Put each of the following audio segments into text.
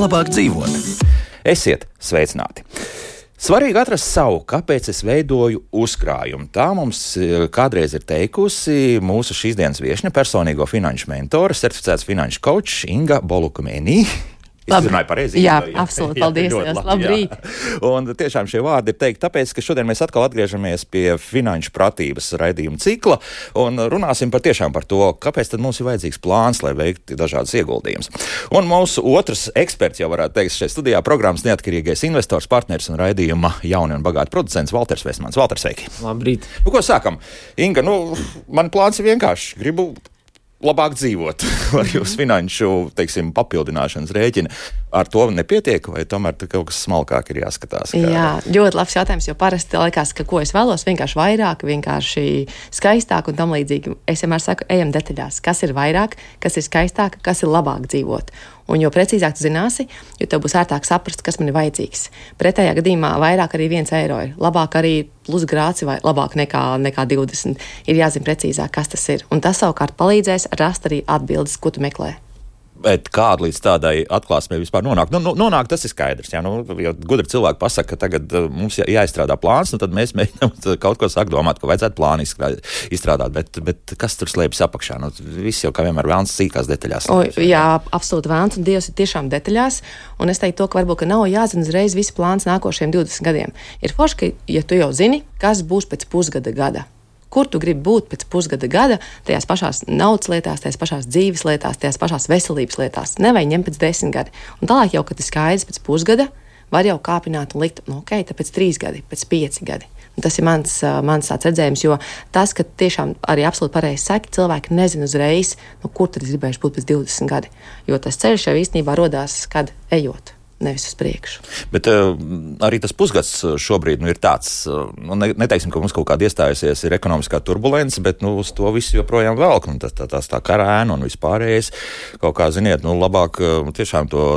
labāk dzīvot. Esiet sveicināti! Svarīgi atrast savu, kāpēc es veidoju uzkrājumu. Tā mums kādreiz ir teikusi mūsu šīs dienas viešņa, personīgo finanšu mentore, certificēts finanšu kočs Inga Bolukumēnī. Es izrunāju pareizi. Jā, absolūti. Paldies. Labrīt. Un tiešām šie vārdi ir teikti tāpēc, ka šodien mēs atkal atgriežamies pie finanšu pratības raidījuma cikla un runāsim tiešām par to, kāpēc tad mums ir vajadzīgs plāns, lai veiktu dažādas ieguldījumus. Un mūsu otrs eksperts, jau varētu teikt, šeit studijā programmas neatkarīgais investors, partners un raidījuma jauni un bagāti producents Valters Vestmans. Valter, sveiki! Labrīt! Ko sākam? Inga, man plāns ir vienkārši. Gribu labāk dzīvot ar jūsu finanšu, teiksim, papildināšanas rēķinu. Ar to nepietiek, vai tomēr kaut kas smalkāk ir jāskatās? Jā, ļoti labs jautājums, jo parasti liekas, ka ko es vēlos, vienkārši vairāk, vienkārši skaistāk un tam līdzīgi. Es vienmēr saku, ejam detaļās, kas ir vairāk, kas ir skaistāk, kas ir labāk dzīvot. Un jo precīzāk tu zināsi, jo tev būs ērtāk saprast, kas man ir vajadzīgs. Pretējā gadījumā vairāk arī 1 eiro ir. Labāk arī plus grāci vai labāk nekā 20. Ir jāzina precīzāk, kas tas ir. Un tas savukārt palīdzēs rast arī atbildes, ko tu meklē. Bet kāda līdz tādai atklāsmei vispār nonāk? Nonāk, tas ir skaidrs. Jā, jo gudri cilvēki pasaka, ka tagad mums jāizstrādā plāns, tad mēs mēģinām kaut ko sākt domāt, ka vajadzētu plānu izstrādāt. Bet kas tur slēpjas apakšā? Viss jau kā vienmēr vēlns sīkās detaļās. Jā, absolūti vēlns, un Dievs ir tiešām detaļās. Un es teiktu to, ka varbūt nav jāzina uzreiz visi plāns nākošajiem 20 gadiem. Ir forši, ka, ja tu jau zini, kas būs pēc pusgada. Kur tu gribi būt pēc pusgada, tajās pašās naudas lietās, tajās pašās dzīves lietās, tajās pašās veselības lietās. Nevajag ņemt pēc 10 gadi. Un tālāk jau, kad ir skaidrs pēc pusgada, var jau kāpināt un likt, tāpēc 3 gadi, pēc 5 gadi. Un tas ir mans tāds redzējums, jo tas, ka tiešām arī absolūti pareizi saka, cilvēki nezina uzreiz, kur tad es gribēšu būt pēc 20 gadi. Jo tas ceļš jau īstenībā rodās, kad ejot. Nevis uz priekšu. Bet arī tas pusgads šobrīd ir tāds, neteiksim, ka mums kaut kāda iestājusies ir ekonomiskā turbulence, bet uz to visu joprojām velk. Tas tā karēna un vispārējais kaut kā, ziniet, labāk tiešām to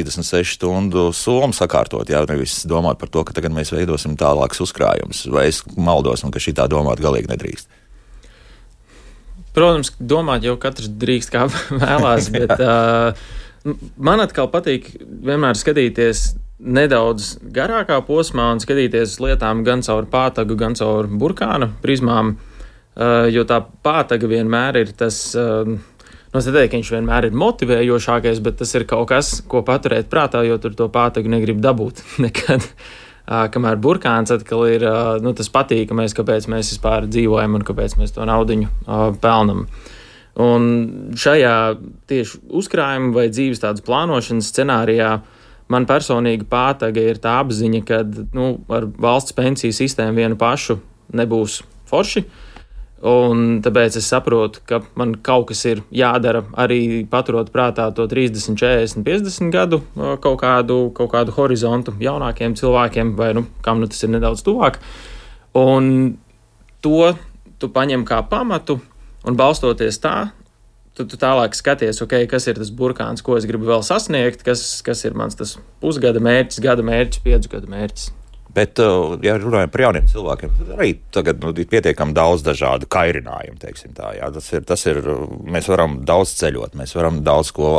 36 stundu somu sakārtot, nevis domāt par to, ka tagad mēs veidosim tālākus uzkrājumus. Vai es maldos un ka šitā domāt galīgi nedrīkst? Protams, domāt jau katrs drīkst kā vēlās, bet man atkal patīk vienmēr skatīties nedaudz garākā posmā un skatīties lietām gan caur pātagu, gan caur burkāna prizmām, jo tā pātaga vienmēr ir tas, es teiktu, ka viņš vienmēr ir motivējošākais, bet tas ir kaut kas, ko paturēt prātā, jo tur to pātagu negrib dabūt nekad. Kamēr burkāns atkal ir tas patīkamais, kāpēc mēs vispār dzīvojam un kāpēc mēs to naudiņu pelnam. Un šajā tieši uzkrājuma vai dzīves tādas plānošanas scenārijā man personīgi pātaga ir tā apziņa, ka ar valsts pensiju sistēmu vienu pašu nebūs forši. Un tāpēc es saprotu, ka man kaut kas ir jādara arī paturot prātā to 30, 40, 50 gadu kaut kādu horizontu jaunākiem cilvēkiem, vai kam tas ir nedaudz tuvāk. Un to tu paņem kā pamatu. Un balstoties tā, tu tālāk skaties, kas ir tas burkāns, ko es gribu vēl sasniegt, kas ir mans tas pusgada mērķis, gada mērķis, 5 gadu mērķis. Bet, ja runājam par jauniem cilvēkiem, tad arī tagad ir pietiekami daudz dažādu kairinājumu, teiksim tā. Jā, tas ir, mēs varam daudz ceļot, mēs varam daudz ko,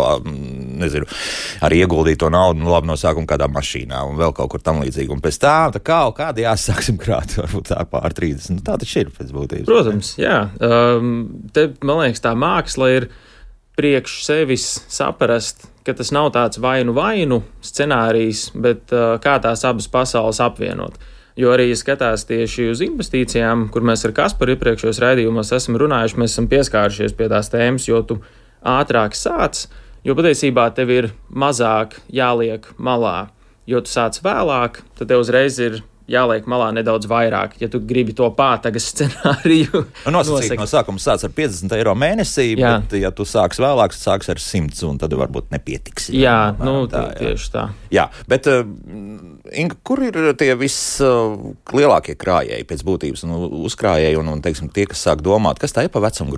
arī ieguldīt to naudu, labi no sākuma kādā mašīnā un vēl kaut kur tam līdzīgi. Un pēc tā kādi jāsāksim krāt, varbūt tā pār 30. Tā taču ir pēc būtības. Protams, jā. Te, man liekas, tā māksla ir priekš sevis saprast, ka tas nav tāds vainu scenārijs, bet kā tās abas pasaules apvienot. Jo arī, ja skatās tieši uz investīcijām, kur mēs ar Kasparu iepriekšējos raidījumos esam runājuši, mēs esam pieskārušies pie tās tēmas, jo tu ātrāk sāc, jo patiesībā tev ir mazāk jāliek malā. Jo tu sāc vēlāk, tad tev uzreiz ir jāliek malā nedaudz vairāk, ja tu gribi to pātagas scenāriju. Nosacīt no sākuma sāc ar 50 eiro mēnesī, bet ja tu sāks vēlāk, sāks ar 100 un tad varbūt nepietiks. Jā, tieši tā. Jā, bet Inga, kur ir tie vislielākie krājēji pēc būtības, uzkrājēji un teiksim, tie, kas sāk domāt, kas tā ir pa vecumu grupu?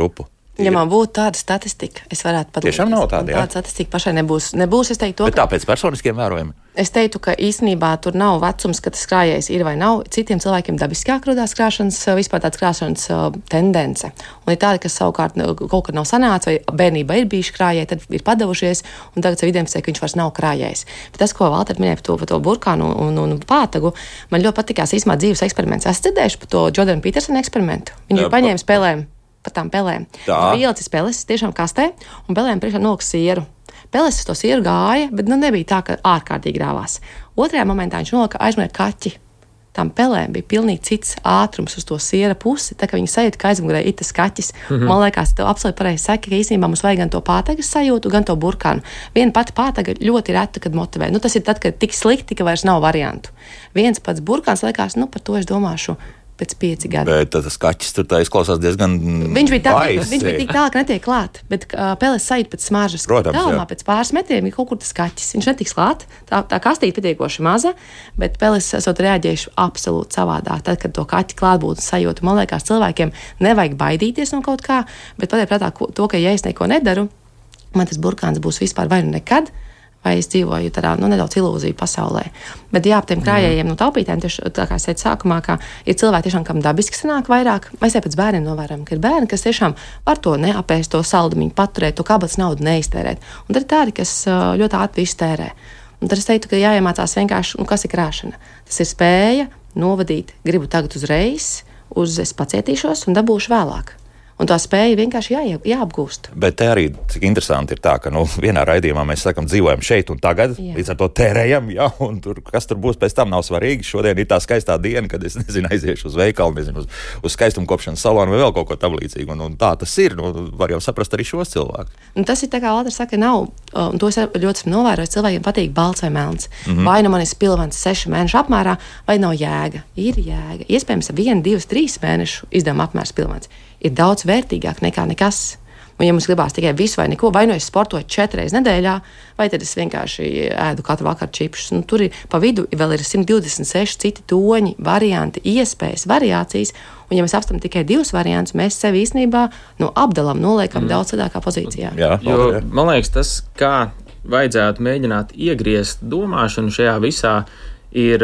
Ja man būtu tāda statistika, es varētu padalīties. Tiešām nav tāda, jā? Tāda statistika pašai nebūs, es teiktu to, Bet tāpēc personiskiem vērojumi? Es teiktu, ka īstenībā tur nav vecums, ka tas krājējs ir vai nav. Citiem cilvēkiem dabiskāk rodās krāšanas, vispār tāds krāšanas tendence. Un ir tādi, kas savukārt kaut kad nav sanācis, vai bērnībā ir bijuši krājēji, tad ir padavušies, un tagad sev identificē, ka viņš vairs nav krājējs. Bet tas, ko Valter minēja par to burkānu un pātagu, man ļoti patikās īstenībā dzīves eksperiments. Esat dzirdējuši par to Jordana Petersona eksperimentu? Viņu paņēma spēlēm. Par tām pelēm. Ielicis peles tiešām kastē un pelēm priekšā noliks sieru. Peles uz to sieru gāja, bet nebija tā, ka ārkārtīgi grāvās. Otrajā momentā viņš nolika aizmugurē kaķi. Tām pelēm bija pilnīgi cits ātrums uz to siera pusi, tā ka viņi sajūta, ka aizmugurē ir tas kaķis. Man liekas, tev absolūti pareizi saka, ka īstenībā mums vajag gan to pātagas sajūtu, gan to burkānu. Viena pati pātaga ļoti reta, kad motivē. Tas ir tad, kad tik slikti, ka vairs nav variantu. Viens pats burkāns liekas, par to es domāšu pēc 5 gadiem. Bet tas kaķis tur tā izklausās diezgan Viņš bija tik tālu, ka netiek klāt, bet peles sajūt pēc smaržas. Protams, tālumā pēc pāris metriem ir kaut kur tas kaķis. Viņš netiks klāt, tā kastīte pietiekoši maza, bet peles esot reaģējuši absolūti savādāk. Tad, kad to kaķi klātbūtni sajūtu, man liekas, cilvēkiem nevajag baidīties no kaut kā, bet paturēt prātā to, ka ja es neko nedaru, man tas burkāns būs vispār vai nu nekad, vai es dzīvoju tādā nedaudz ilūziju pasaulē. Bet jā, tiem krājējiem no taupītēm, tieši tā kā es teicu sākumā, ka ir cilvēki tiešām, kam dabiski sanāk vairāk. Mēs pēc bērniem novērojam, ka ir bērni, kas tiešām var to neapēst, to saldumiņu paturēt, to kabatas naudu neiztērēt. Un tad ir tādi, kas ļoti ātri visu tērē. Un tad es teiktu, ka jāiemācās vienkārši, kas ir krāšana. Tas ir spēja novadīt, gribu tagad uzreiz, es pacietīšos un dabūšu vēlāk. Un tā spēja vienkārši jāapgūst. Bet te arī cik interesanti ir tā, ka vienā raidījumā mēs sakam, dzīvojam šeit un tagad, līdz ar to tērējam, un kas tur būs pēc tam nav svarīgi. Šodien ir tā skaistā diena, kad es aiziešu uz veikalu, uz skaistumkopšanas salonu vai vēl kaut ko tam līdzīgu. Un tā tas ir, var jau saprast arī šos cilvēkus. Tas ir tā kā Valters saka, nav, un to es ļoti esmu novērojis, cilvēkiem patīk balts vai melns. Vai nu man ir spilvens 6 mēnešu apmērā, vai nav jēga. Ir jēga. Iespējams, 1, 2, 3 mēnešu izdevuma apmērs spilvens ir daudz vērtīgāk nekā nekas. Un, ja mums gribās tikai visu vai neko, vai nu es sportoju 4 reizes nedēļā, vai tad es vienkārši ēdu katru vakaru čipšus. Tur ir pa vidu vēl ir 126 citi toņi, varianti, iespējas, variācijas. Un, ja mēs apstam tikai 2 variantus, mēs sevi īstenībā apdalam, noliekam daudz citādākā pozīcijā. Jā, man liekas, tas, kā vajadzētu mēģināt iegriezt domāšanu šajā visā, ir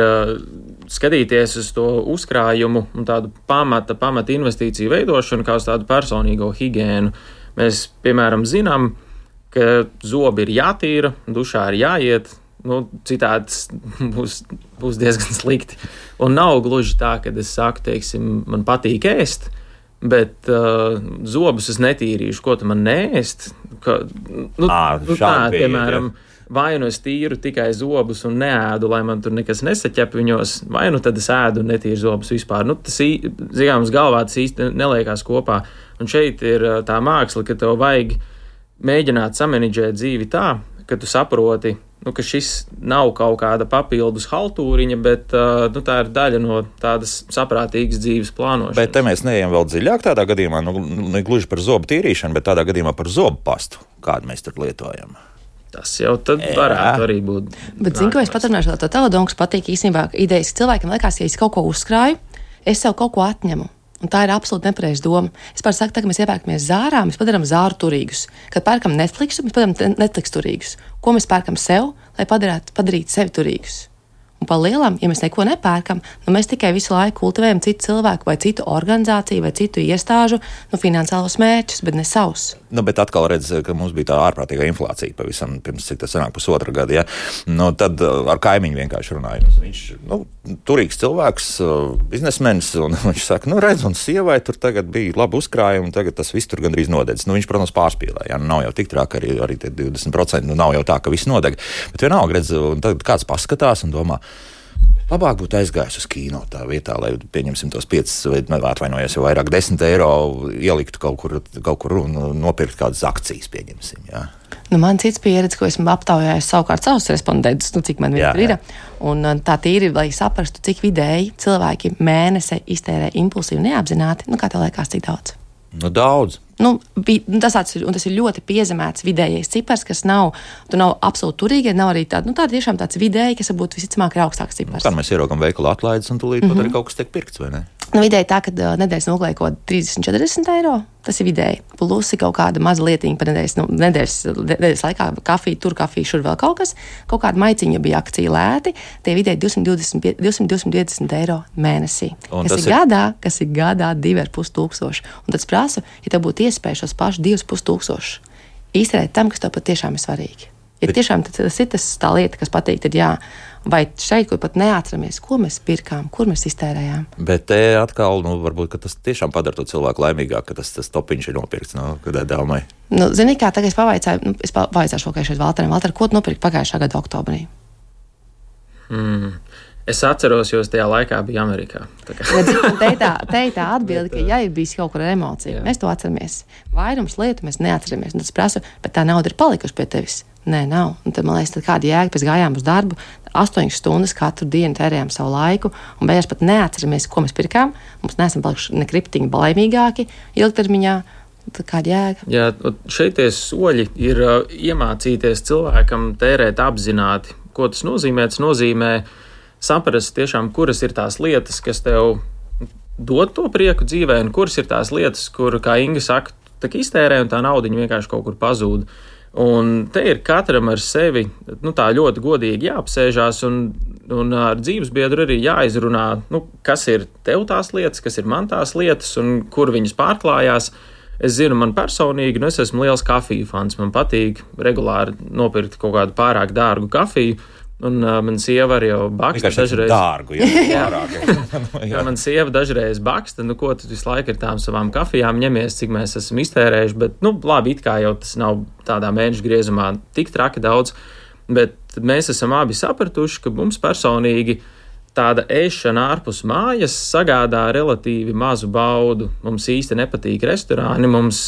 skatīties uz to uzkrājumu un tādu pamata investīciju veidošanu kā uz tādu personīgo higiēnu. Mēs, piemēram, zinām, ka zobi ir jātīra, dušā ir jāiet, citādi būs diezgan slikti. Un nav gluži tā, ka es saku, teiksim, man patīk ēst, bet zobus es netīrīšu, ko tu man neēst? Piemēram, vai nu es tīru tikai zobus un neēdu, lai man tur nekas nesaķep viņos, vai nu tad es ēdu un netīru zobus vispār. Tas, zinām, galvā tas īsti neliekās kopā. Un šeit ir tā māksla, ka tev vajag mēģināt samanidžēt dzīvi tā, ka tu saproti, ka šis nav kaut kāda papildus haltūriņa, bet tā ir daļa no tādas saprātīgas dzīves plānošanas. Bet te mēs neejam vēl dziļāk tādā gadījumā, ne gluži par zobu tīrīšanu, bet tādā gadījumā par zobu pastu, kādu mēs tur lietojam. Tas jau tad varētu arī būt. Bet zinu, ko es paturināšu to telodonku, patīk īstenībā idejas. Cilvēkam liekas, ja es kaut ko uzkrāju, es sev kaut ko atņemu. Un tā ir absolūti nepareiza doma. Es pār saku, ka mēs iepērkamies zārā, mēs padarām zāru turīgus. Kad pērkam Netflixu, mēs padarām Netflix turīgus. Ko mēs pērkam sev, lai padarītu sevi turīgus? Un pa lielam, ja mēs neko nepērkam, mēs tikai visu laiku kultivējam citu cilvēku vai citu organizāciju vai citu iestāžu finansiālos mērķus, bet ne savus. Bet atkal redz, ka mums bija tā ārprātīgā inflācija pavisam pirms, cik tas sanāk, 1,5 gada, ja? Tad ar kaimiņu vienkārši runājot. Viņš, turīgs cilvēks, biznesmenis, un viņš saka, redz, un sievai tur tagad bija labi uzkrājumi, un tagad tas viss tur gandrīz nodedz. Viņš, protams, pārspīlē, ja? Nav jau tik trāk, arī tie 20%, nav jau tā, ka viss nodeg. Bet vienalga, redz, un tagad kāds paskatās un domā, labāk būtu aizgājis uz kino tā vietā, lai pieņemsim tos 5 vai atvainojos jau vairāk 10 eiro ieliktu kaut kur un nopirkt kādas akcijas, pieņemsim, jā. Man cits pieredze, ko esmu aptaujājis savukārt savus respondentus, cik man viņi ir. Un tā tīri, lai saprastu, cik vidēji cilvēki mēnesi iztērē impulsīvi neapzināti, kā tev liekas, cik daudz? Daudz. Tas ir ļoti piezemēts vidējais cipars, kas nav absolūti turīgi, nav arī tāda tiešām tāds vidēji, kas varbūt visticamāk ir augstāks cipars. Kā mēs ieraugam veikala atlaides un tūlīt pat arī kaut kas tiek pirkts, vai ne? Vidēji tā, ka nedēļas nogalē kaut 30-40 eiro. Tas ir vidēji. Plusi kaut kāda maza lietiņa par nedēļas laikā. Kafija, šur vēl kaut kas. Kaut kāda maiciņa bija akcija lēti. Tie vidēji 220 eiro mēnesī. Kas ir gadā 2,5 tūkstoši. Un tad es prasu, ja tev būtu iespēja šos pašus 2,5 tūkstošus īsterēt tam, kas tev patiešām ir svarīgi. Ja tiešām tas ir tā lieta, kas patīk, tad jā. Vai šeit, kur pat neatceramies, ko mēs pirkām, kur mēs iztērējām. Bet te atkal, varbūt, ka tas tiešām padara to cilvēku laimīgāk, ka tas topiņš ir nopirkts, kādai dāmai. Zini kā, tagad es pavaicāšu kaut kā šeit Valteram. Valter, ko tu nopirki pagājušā gada oktobrī? Es atceros, jo es tajā laikā biju Amerikā. Te ir tā atbilde, ka ja ir bijis kaut kur ar emociju, mēs to atceramies. Vairums lietu mēs neatceramies. Un tad es prasu, bet tā nauda ir palikusi pie tevis. Nē, nav. Un tad, man liekas, kāda jēga, pēc gājām uz darbu, 8 stundas katru dienu tērējām savu laiku, un beigās pat neatceramies, ko mēs pirkām. Mums neesam palikuši ne kriptiņi balaimīgāki ilgtermiņā. Tad kāda jēga? Jā, šeit tie soļi ir iemācīties cilvēkam tērēt apzināti. Ko tas nozīmē? Tas nozīmē saprast tiešām, kuras ir tās lietas, kas tev dod to prieku dzīvē, un kuras ir tās lietas, kur, kā Inga saka, tā iztērē, un tā naudiņa vienkārši kaut kur pazūd. Un te ir katram ar sevi tā ļoti godīgi jāapsēžās un ar dzīvesbiedru arī jāizrunā, kas ir tev tās lietas, kas ir man tās lietas un kur viņas pārklājās. Es zinu, man personīgi, es esmu liels kafiju fans. Man patīk regulāri nopirkt kaut kādu pārāk dārgu kafiju. Un man sieva arī jau baksta dažreiz. Dārgu, jā. Man sieva dažreiz baksta, ko tu visu laiku ar tām savām kafijām ņemies, cik mēs esam iztērējuši, bet, labi, it kā jau tas nav tādā mēneša griezumā tik traki daudz, bet mēs esam abi sapratuši, ka mums personīgi tāda ēšana ārpus mājas sagādā relatīvi mazu baudu. Mums īsti nepatīk restorāni, mums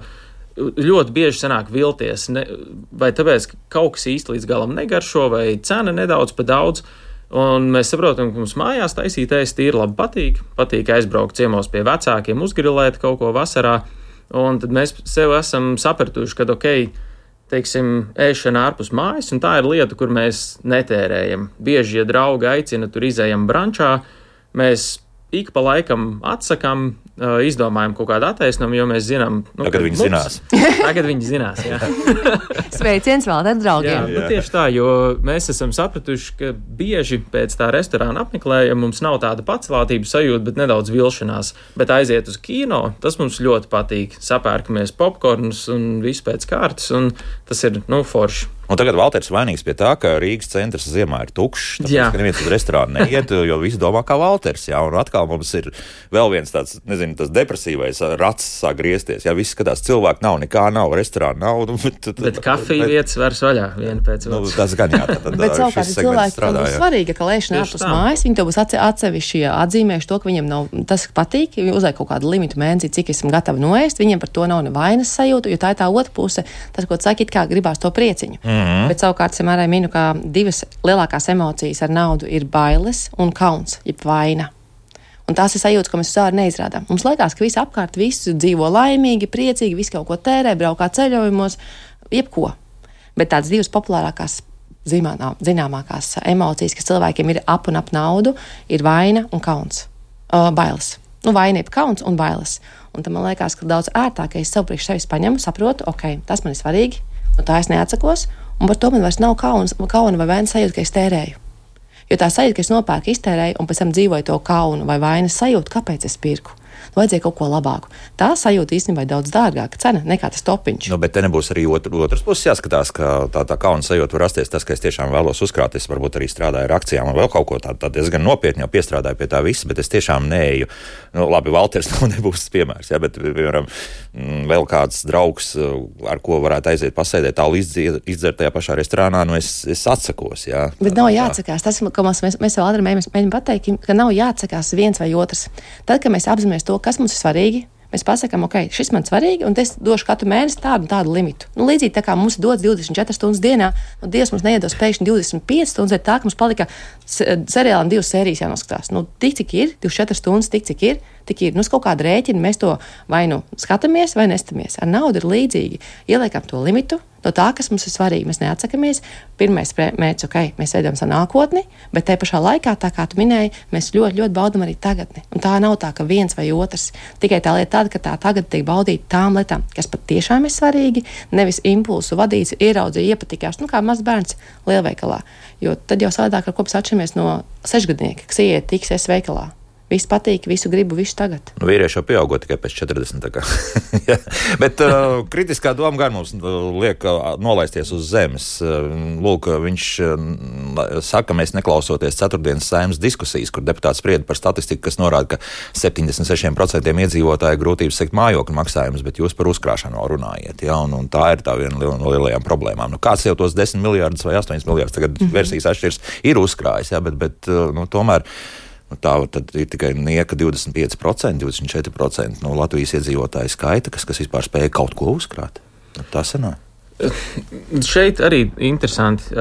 ļoti bieži sanāk vilties, vai tāpēc, ka kaut kas īsti līdz galam negaršo, vai cena nedaudz pa daudz, un mēs saprotam, ka mums mājās taisīt ēst ir labi patīk aizbraukt ciemos pie vecākiem, uzgrilēt kaut ko vasarā, un tad mēs sev esam sapratuši, ka teiksim, ēšana ārpus mājas, un tā ir lieta, kur mēs netērējam. Bieži, ja draugi aicina, tur izējam brančā, mēs ik pa laikam atsakām, izdomājam kaut kādu attaisnojumu, jo mēs zinām, tagad viņi zinās. Tagad viņi zinās, jā. Sveiciens vēl ar draugiem. Jā, tieši tā, jo mēs esam sapratuši, ka bieži pēc tā restorāna apmeklējuma mums nav tāda pacelātības sajūta, bet nedaudz vilšanās. Bet aiziet uz kino, tas mums ļoti patīk. Sapērkamies popkornus un visu pēc kārtas, un tas ir, forši. Un tagad Valters vainīgs pie tā, ka Rīgas centrs ziemā ir tukšs, tāpēc, ka neviens uz restorānu neiet, jo visi domā kā Valters, jā, un atkal mums ir vēl viens tāds, tas depresīvais rats sāk griezties, jā, visi skatās, cilvēki nav, restorānu nav. Bet kafija vietas vairs vaļā, viena pēc otras. Tas gan jā, tad bet savukārt cilvēki, kam būs svarīgi, ka lēšana ārpus mājas, viņi to būs atsevišķi atzīmējuši to, ka viņiem nav, tas patīk, viņi uzliek kaut kādu limitu mēnesī, cik esam gatavi noēst, viņiem par to nav ne vainas sajūta, jo tā ir tā otra puse, tas, ko tu saki, it kā gribās to prieciņu. Bet savukārt es arī minu, ka divas lielākās emocijas ar naudu ir bailes un kauns, jeb vaina. Un tās ir sajūtas, ko mēs uz ārā neizrādām. Mums liekas, ka visi apkārt visi dzīvo laimīgi, priecīgi, visi kaut ko tērē, braukā ceļojumos, jebko. Bet tādas divas populārākās, zināmākās emocijas, kas cilvēkiem ir ap un ap naudu, ir vaina un kauns. Bailes. Vaina ir kauns un bailes. Un tam man liekas, ka daudz ērtāk, ja es sev priekš sevis paņemu, saprotu, tas man ir svarīgi, un tā es neatsakos, un par to man vairs nav kauna vai vainas sajūta, ka es tērēju. Jo tā sajūta, ka es nopērku, iztērēju, un pēc tam dzīvoju to kaunu vai vainas sajūtu, kāpēc es pirku. Vajadzēja kaut ko labāku. Tā sajūta īstenībā ir daudz dārgāka cena nekā tas topiņš. Bet te nebūs arī otrs puses jāskatās, ka tā kauna sajūta var rasties tas, ka es tiešām vēlos uzkrāt. Es varbūt arī strādāju ar akcijām un vēl kaut ko tādu diezgan nopietni jau piestrādāju pie tā visa, bet es tiešām neeju. Labi, Valters nebūs piemērs, jā, bet, piemēram, vēl kāds draugs, ar ko varētu aiziet pasēdēt, tālu izdzert tajā pašā restorānā, es atsakos, jā. Bet nav jāatsakās. Tas, ko mēs vēl ātri mēģinām pateikt, ka nav jāatsakās viens vai otrs. Tad, kad mēs apzināmies to, kas mums ir svarīgi, mēs pasakām, šis man svarīgi, un es došu katru mēnesi tādu limitu. Līdzīgi tā kā mums ir dots 24 stundas dienā, Dievs mums neiedos pēkšņi 25 stundas, ir tā, ka mums palika seriālam 2 sērijas jānoskatās. Tik, cik ir, 24 stundas, tik, cik ir, Tik ir, kaut kāda rēķina, mēs to vai nu skatāmies, vai nestamies. Ar naudu ir līdzīgi. Ieliekam to limitu no tā, kas mums ir svarīgi. Mēs neatsakamies. Pirmais mērķis, mēs veidojam savu nākotni, bet te pašā laikā, tā kā tu minēji, mēs ļoti, ļoti baudam arī tagadni. Un tā nav tā, ka viens vai otrs. Tikai tā lieta tāda, ka tā tagad tiek baudīta tām lietām, kas pat tiešām ir svarīgi, nevis impulsu vadīts, ieraudzīja, iepatikās, kā mazs bērns lielveikalā. Jo tad jau savādāk ar ko mēs atšķiramies no 6-gadnieka, kas ieiet tiks veikalā. Viss patīk, visu gribu, visu tagad. Vīrieši jau pieaugot tikai pēc 40. Ja. Bet kritiskā doma gan mums liek nolaisties uz zemes. Lūk, viņš saka, mēs neklausoties ceturtdienas Saeimas diskusijas, kur deputāts sprieda par statistiku, kas norāda, ka 76% iedzīvotāju grūtības sekt mājokļu maksājumus, bet jūs par uzkrāšanu vēl runājiet. Ja? Un tā ir tā viena no lielajām problēmām. Kāds jau tos 10 miljārdus vai 8 miljārdus, tagad versijas atšķirs, ir uzkrājis, ja? bet tomēr tā tad ir tikai nieka 25%, 24% no Latvijas iedzīvotāju skaita, kas vispār spēja kaut ko uzkrāt. Tas ir. Šeit arī interesanti.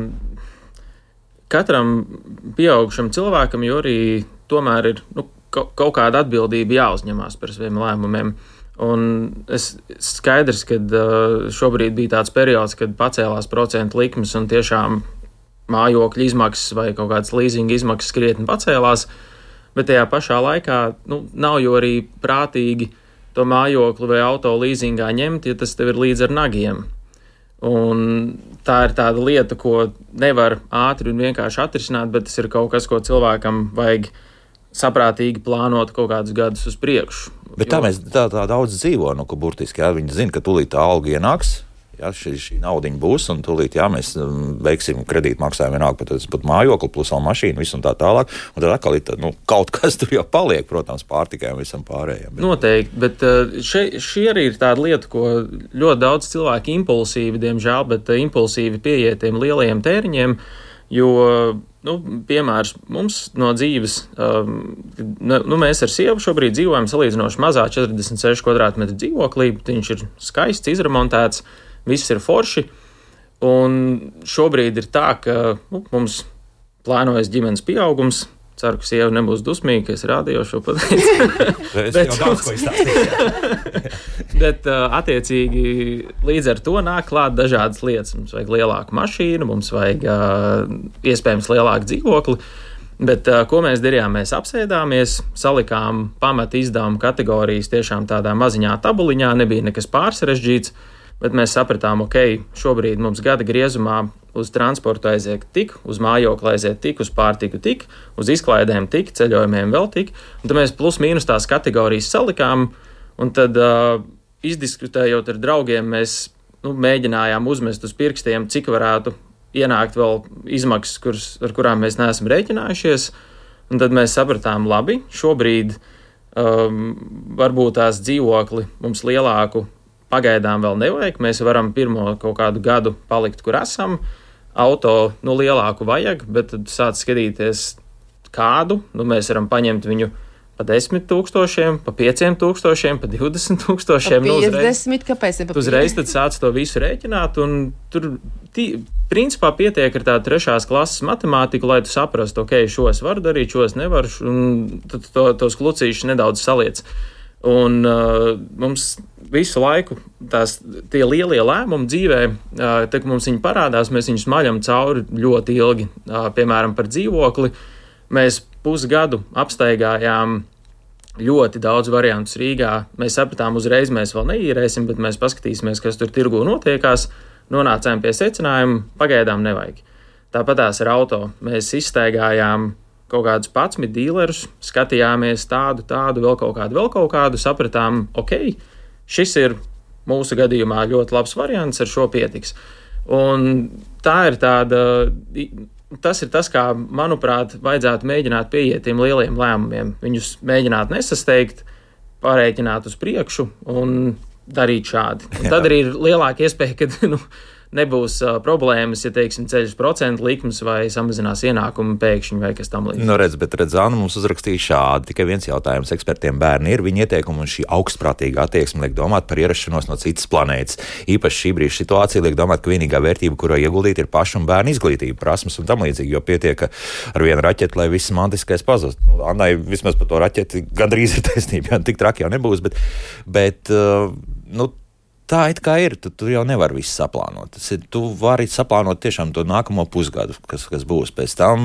Katram pieaugušam cilvēkam jau arī tomēr ir kaut kāda atbildība jāuzņemās par saviem lēmumiem. Un es skaidrs, ka šobrīd bija tāds periods, kad pacēlās procentu likmes un tiešām mājokļu izmaksas vai kaut kādas leasinga izmaksas krietni pacēlās, bet tajā pašā laikā nav jau arī prātīgi to mājokli vai auto leasingā ņemt, ja tas tev ir līdz ar nagiem. Un tā ir tāda lieta, ko nevar ātri un vienkārši atrisināt, bet tas ir kaut kas, ko cilvēkam vajag saprātīgi plānot kaut kādus gadus uz priekšu. Bet tā daudz dzīvo, ka burtiski, viņi zina, ka tūlīt tā alga ienāks. Ja, šī naudiņa būs, un tūlīt, mēs veiksim kredītmaksājumu vienalga pat mājokli, plus vēl mašīnu, visu un tā tālāk. Un tad atkal kaut kas tur jau paliek, protams, pārtikai un visam pārējiem. Noteikti, bet šī arī ir tāda lieta, ko ļoti daudz cilvēki impulsīvi, diemžēl, bet impulsīvi pieiet tiem lielajiem tēriņiem, jo, piemērs mums no dzīves, mēs ar sievu šobrīd dzīvojam salīdzinoši mazā 46 kvadrātmetru dzīvoklī, viņš ir skaists, izremontēts, viss ir forši, un šobrīd ir tā, ka mums plānojas ģimenes pieaugums. Ceru, ka sieva nebūs dusmīga, ka es rādīju šo pateicu. Bet attiecīgi līdz ar to nāk klāt dažādas lietas. Mums vajag lielāku mašīnu, mums vajag iespējams lielāku dzīvokli. Bet ko mēs darījām? Mēs apsēdāmies, salikām pamata izdevumu kategorijas tiešām tādā maziņā tabuliņā, nebija nekas pārsarežģīts. Bet mēs sapratām, šobrīd mums gada griezumā uz transportu aiziet tik, uz mājokli aiziet tik, uz pārtiku tik, uz izklaidēm tik, ceļojumiem vēl tik. Un tad mēs plus mīnus tās kategorijas salikām, un tad izdiskutējot ar draugiem, mēs mēģinājām uzmest uz pirkstiem, cik varētu ienākt vēl izmaksas, ar kurām mēs neesam rēķinājušies. Un tad mēs sapratām, labi, šobrīd varbūt tās dzīvokli mums lielāku pagaidām vēl nevajag. Mēs varam pirmo kaut kādu gadu palikt, kur esam. Auto lielāku vajag, bet tad sāc skatīties kādu. Mēs varam paņemt viņu pa 10 000, pa 5 000, pa 20 000. Pa 50, kāpēc ne pa 50? Uzreiz tad sāc to visu rēķināt, un tur principā pietiek ar tādu 3. klases matemātiku, lai tu saprastu, šo es varu darīt, šo es nevaru, un tad tos klucīšus nedaudz saliec. Un mums visu laiku tie lielie lēmumi dzīvē, tad, kad mums viņi parādās, mēs viņus maļam cauri ļoti ilgi. Piemēram, par dzīvokli mēs pusgadu apstaigājām ļoti daudz variantus Rīgā. Mēs sapratām, uzreiz mēs vēl neīrēsim, bet mēs paskatīsimies, kas tur tirgu notiekās. Nonācām pie secinājuma, pagaidām nevajag. Tāpatās ar auto mēs izstaigājām kaut kādus 11 dīlerus, skatījāmies tādu, vēl kaut kādu, sapratām, šis ir mūsu gadījumā ļoti labs variants, ar šo pietiks. Un tā ir tas ir tas, kā, manuprāt, vajadzētu mēģināt pieiet tiem lieliem lēmumiem. Viņus mēģināt nesasteigt, parēķināt uz priekšu un darīt šādi. Un tad arī ir lielāka iespēja, ka nebūs problēmas, ja, teiksim, ceļas procentu likums vai samazinās ienākumu pēkšņi vai kas tam līdz. Nu, redz, Anna mums uzrakstīja šādi. Tikai viens jautājums ekspertiem bērni ir. Viņa ieteikumi un šī augstprātīgā attieksme liek domāt par ierašanos no citas planētas. Īpaši šī brīža situācija liek domāt, ka vienīgā vērtība, kuro ieguldīt, ir pašu un bērnu izglītība, prasmes un tam līdzīgi, jo pietiek ar vienu raķeti, lai viss mantiskais pazust. Annai vismaz par to raķeti gandrīz ir taisnība, jo tik traki jau nebūs, bet tā it kā ir, tu jau nevari visu saplānot. Tu vari saplānot tiešām to nākamo pusgadu, kas būs pēc tam.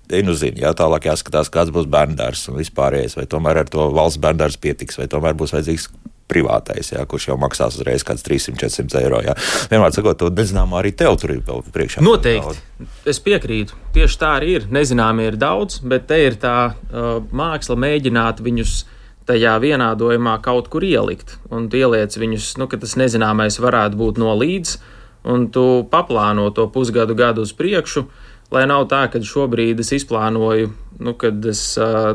Tālāk jāskatās, kāds būs bērndārs un vispārējais, vai tomēr ar to valsts bērndārs pietiks, vai tomēr būs vajadzīgs privātais, kurš jau maksās uzreiz kāds 300-400 eiro. Vienmēr sakot, to nezināmo arī tev tur ir vēl priekšā. Noteikti. Es piekrītu. Tieši tā arī ir. Nezināmi ir daudz, bet te ir tā māksla mēģināt viņus tajā vienādojumā kaut kur ielikt. Un tu ieliec viņus, ka tas nezināmais varētu būt no līdz, un tu paplāno to pusgadu gadu uz priekšu, lai nav tā, ka šobrīd es izplānoju, kad es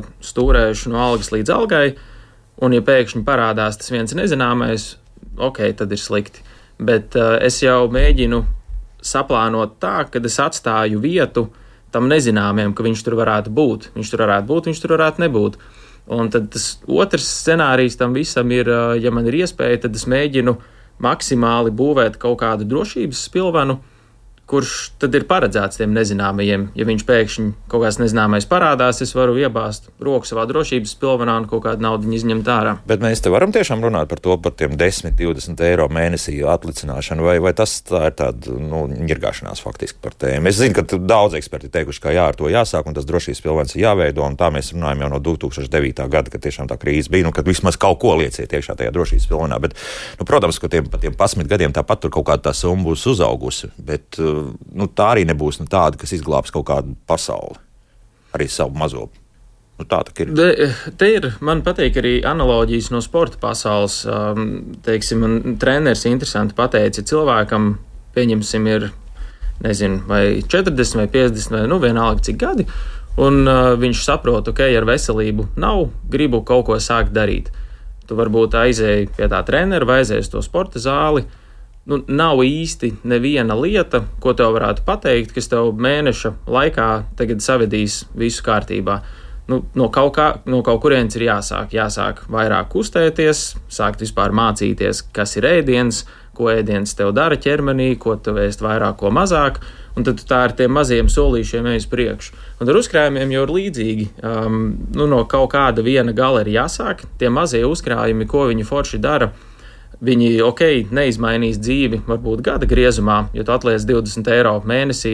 stūrēšu no algas līdz algai, un ja pēkšņi parādās tas viens nezināmais, tad ir slikti. Bet es jau mēģinu saplānot tā, kad es atstāju vietu tam nezināmiem, ka viņš tur varētu būt. Viņš tur varētu nebūt. Un tad tas otrs scenārijs tam visam ir, ja man ir iespēja, tad es mēģinu maksimāli būvēt kaut kādu drošības spilvenu, kurš tad ir paredzēts tiem nezināmajiem. Ja viņš pēkšņi kaut kāds nezināmais parādās, es varu iebāzt roku savā drošības spilvenā un kaut kādu naudu izņemt ārā. Bet mēs te varam tiešām runāt par tiem 10-20 eiro mēnesī atlicināšanu, vai tas tā ir tāda ņirgāšanās faktiski par tēmu? Es zinu, ka daudz eksperti teikuši, ka ar to jāsāk un tas drošības spilvens ir jāveido, un tā mēs runājam jau no 2009. gada, kad tiešām tā krīze bija, kad vismaz kaut ko lieciet iekšā tajā drošības spilvenā. Bet, protams, ka pa tiem 11 gadiem tāpat tur kaut kāda tā summa būs uzaugusi, bet tā arī nebūs tāda, kas izglābs kaut kādu pasauli, arī savu mazo. Tā ir. Te ir, man patīk arī analoģijas no sporta pasaules. Teiksim, man treneris interesanti pateica, ja cilvēkam, pieņemsim, ir, nezinu, vai 40 vai 50 vai vienalga cik gadi, un viņš saprot, ar veselību nav, gribu kaut ko sākt darīt. Tu varbūt aizēji pie tā trenera vai aizēji uz to sporta zāli. Nav īsti neviena lieta, ko tev varētu pateikt, kas tev mēneša laikā tagad savedīs visu kārtībā. No kaut kurienes ir jāsāk. Jāsāk vairāk kustēties, sākt vispār mācīties, kas ir ēdiens, ko ēdiens tev dara ķermenī, ko tev ēst vairāk, ko mazāk. Un tad tā ar tiem maziem solīšiem ej uz priekšu. Un ar uzkrājumiem jau ir līdzīgi. No kaut kāda viena gala ir jāsāk. Tie mazie uzkrājumi, ko viņi forši dara, viņi, neizmainīs dzīvi varbūt gada griezumā, ja tu atliec 20 eiro mēnesī,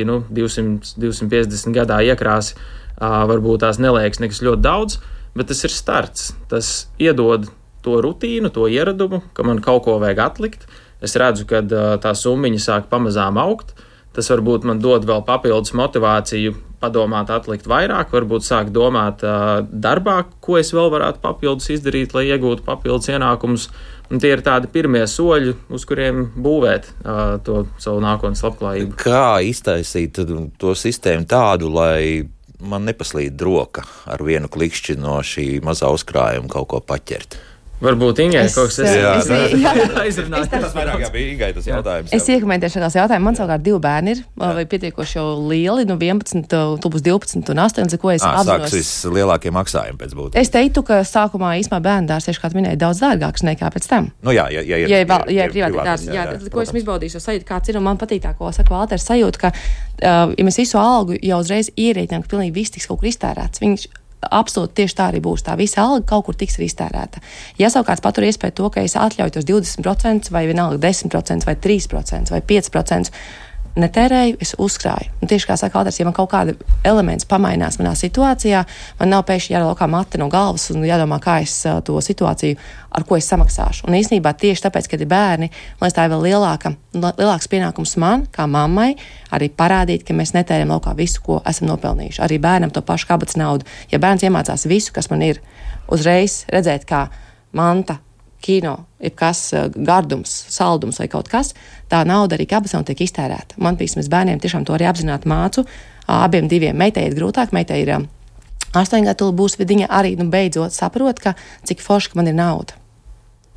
200-250 gadā iekrāsi, varbūt tās neliekas nekas ļoti daudz, bet tas ir starts. Tas iedod to rutīnu, to ieradumu, ka man kaut ko vajag atlikt. Es redzu, ka tā summiņa sāk pamazām augt. Tas varbūt man dod vēl papildus motivāciju padomāt, atlikt vairāk, varbūt sākt domāt darbā, ko es vēl varētu papildus izdarīt, lai iegūtu papildus ienākumus. Un tie ir tādi pirmie soļi, uz kuriem būvēt to savu nākotnes labklājību. Kā iztaisīt to sistēmu tādu, lai man nepaslīd roka ar vienu klikšķi no šī mazā uzkrājuma kaut ko paķert? Varbūt Ingai kaut kas aizrunāt. Tas vairāk bija Ingai tas jautājums. Es iekomentēšu šādās jautājumus. Man savukārt 2 bērni ir, vai pietiekoši jau lieli, 11, tu būs 12 un 8, ko es apzinos. Sāks vislielākie maksājumi pēc būtības. Es teiktu, ka sākumā īsumā bērndārs, tieši kā tu minēji, daudz dārgāks nekā pēc tam. Ja ir privāti dārs, ko esmu izbaudījis, jo sajūta kāds ir, un man patīk tā, ko saka Valters, sajūta, ka, ja mēs visu algu jau uzreiz ierēķinām, ka pilnīgi viss tiks kaut kur iztērēts, viņš absolūti tieši tā arī būs. Tā visa alga kaut kur tiks iztērēta. Ja savukārt patur iespēju to, ka es atļauju tos 20% vai vienalga 10% vai 3% vai 5%, netērēju, es uzkrāju. Un tieši kā saka Valters, ja man kaut kāda elements pamainās manā situācijā, man nav pēkšņi jālaukā mate no galvas un jādomā, kā es to situāciju, ar ko es samaksāšu. Un īstenībā tieši tāpēc, kad ir bērni, man liekas, tā ir vēl lielāks pienākums man, kā mammai, arī parādīt, ka mēs netērējam laukā visu, ko esam nopelnījuši. Arī bērnam to pašu kabatas naudu. Ja bērns iemācās visu, kas man ir, uzreiz redzēt, kā manta, kino, jebkas gardums, saldums vai kaut kas, tā nauda arī kabatā tiek iztērēta. Man pīksmes bērniem tiešām to arī apzināti mācu. Abiem 2 meitai ir grūtāk, meitai ir 8 gadu būs, bet viņa arī beidzot saprot, ka cik forši, ka man ir nauda.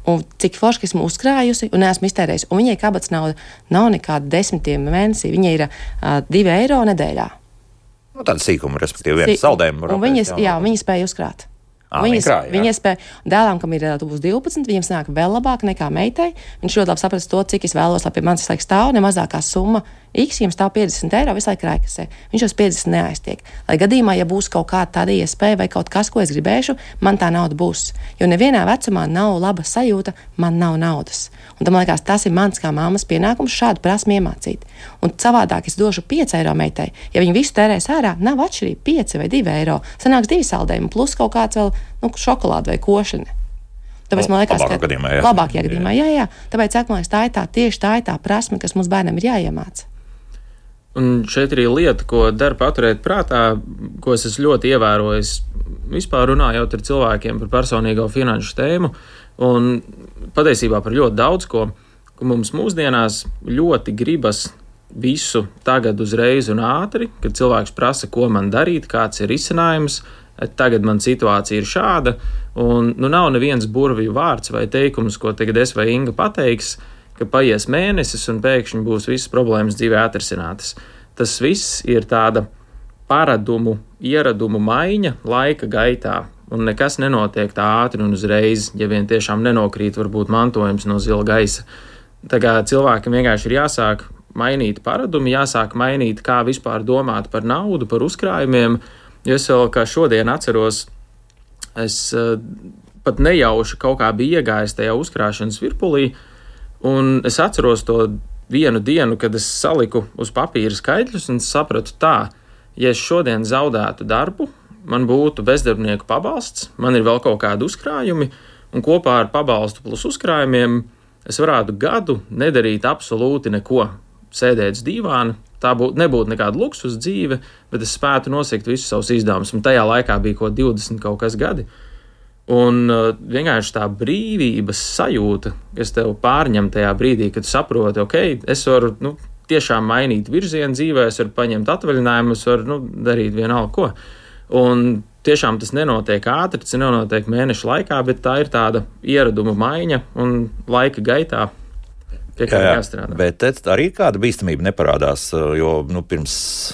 un cik forši esmu uzkrājusi un neesmu iztērējusi. Un viņai kabatas nauda nav nekāda 10 mēnesī, viņai ir 2 eiro nedēļā. Nu, tāda sīkuma, respektīvi, viens saldējums. Un viņa spēja uzkrāt. Viņa spēja, dēlām, kam ir 12, viņam sanāk vēl labāk nekā meitai. Viņš ļoti labi saprast to, cik es vēlos, lai pie manis laik stāv, ne mazākā summa X, viņam stāv 50 eiro, visu laiku rēkasē. Viņš jau 50 neaiztiek. Lai gadījumā, ja būs kaut kāda tāda iespēja vai kaut kas, ko es gribēšu, man tā nauda būs. Jo nevienā vecumā nav laba sajūta, man nav naudas. Un tam liekas, tas ir mans kā mammas pienākums šādu prasmi iemācīt. Un savādāk es došu 5 eiro meitai. Ja viņi visu tērēs ārā, nav atšķirība 5 vai 2 eiro. Sanāks 2 saldējumi plus kaut kāds vēl šokolāde vai košana. Tāpēc man liekas, ka labākajā gadījumā, jā. Tāpēc, man liekas, tieši tā ir tā prasme, kas mums bērnam ir jāiemāca. Un šeit arī lieta, ko dara paturēt prātā, ko es esmu ļoti ievērojis, vispār runājot ar cilvēkiem par personīgo finanšu tēmu, un patiesībā par ļoti daudz ko mums mūsdienās ļoti gribas visu tagad uzreiz un ātri, kad cilvēks prasa, ko man darīt, kāds ir risinājums, tagad man situācija ir šāda, un nav neviens burvju vārds vai teikums, ko tagad es vai Inga pateiks, ka paies mēnesis un pēkšņi būs visas problēmas dzīvē atrisinātas. Tas viss ir tāda ieradumu maiņa laika gaitā, un nekas nenotiek tā ātri un uzreiz, ja vien tiešām nenokrīt varbūt mantojums no zila gaisa. Tā kā cilvēkam vienkārši ir jāsāk mainīt paradumu, jāsāk mainīt, kā vispār domāt par naudu, par uzkrājumiem. Jo es vēl kā šodien atceros, es pat nejauši kaut kā biju iegājis tajā uzkrāšanas virpulī, un es atceros to vienu dienu, kad es saliku uz papīra skaitļus un sapratu tā, ja es šodien zaudētu darbu, man būtu bezdarbnieku pabalsts, man ir vēl kaut kādi uzkrājumi, un kopā ar pabalstu plus uzkrājumiem es varētu gadu nedarīt absolūti neko, sēdēt uz dīvāna. Tā nebūtu nekāda luksus dzīve, bet es spētu nosegt visus savus izdevumus. Un tajā laikā bija kaut 20 kaut kas gadi. Un vienkārši tā brīvības sajūta, kas tev pārņem tajā brīdī, kad tu saproti, ok, es varu tiešām mainīt virzienu dzīvē, es varu paņemt atvaļinājumu, es varu darīt vienalga ko. Un tiešām tas nenotiek ātri, tas nenotiek mēnešu laikā, bet tā ir tāda ieraduma maiņa un laika gaitā. Bet arī kāda bīstamība neparādās, jo pirms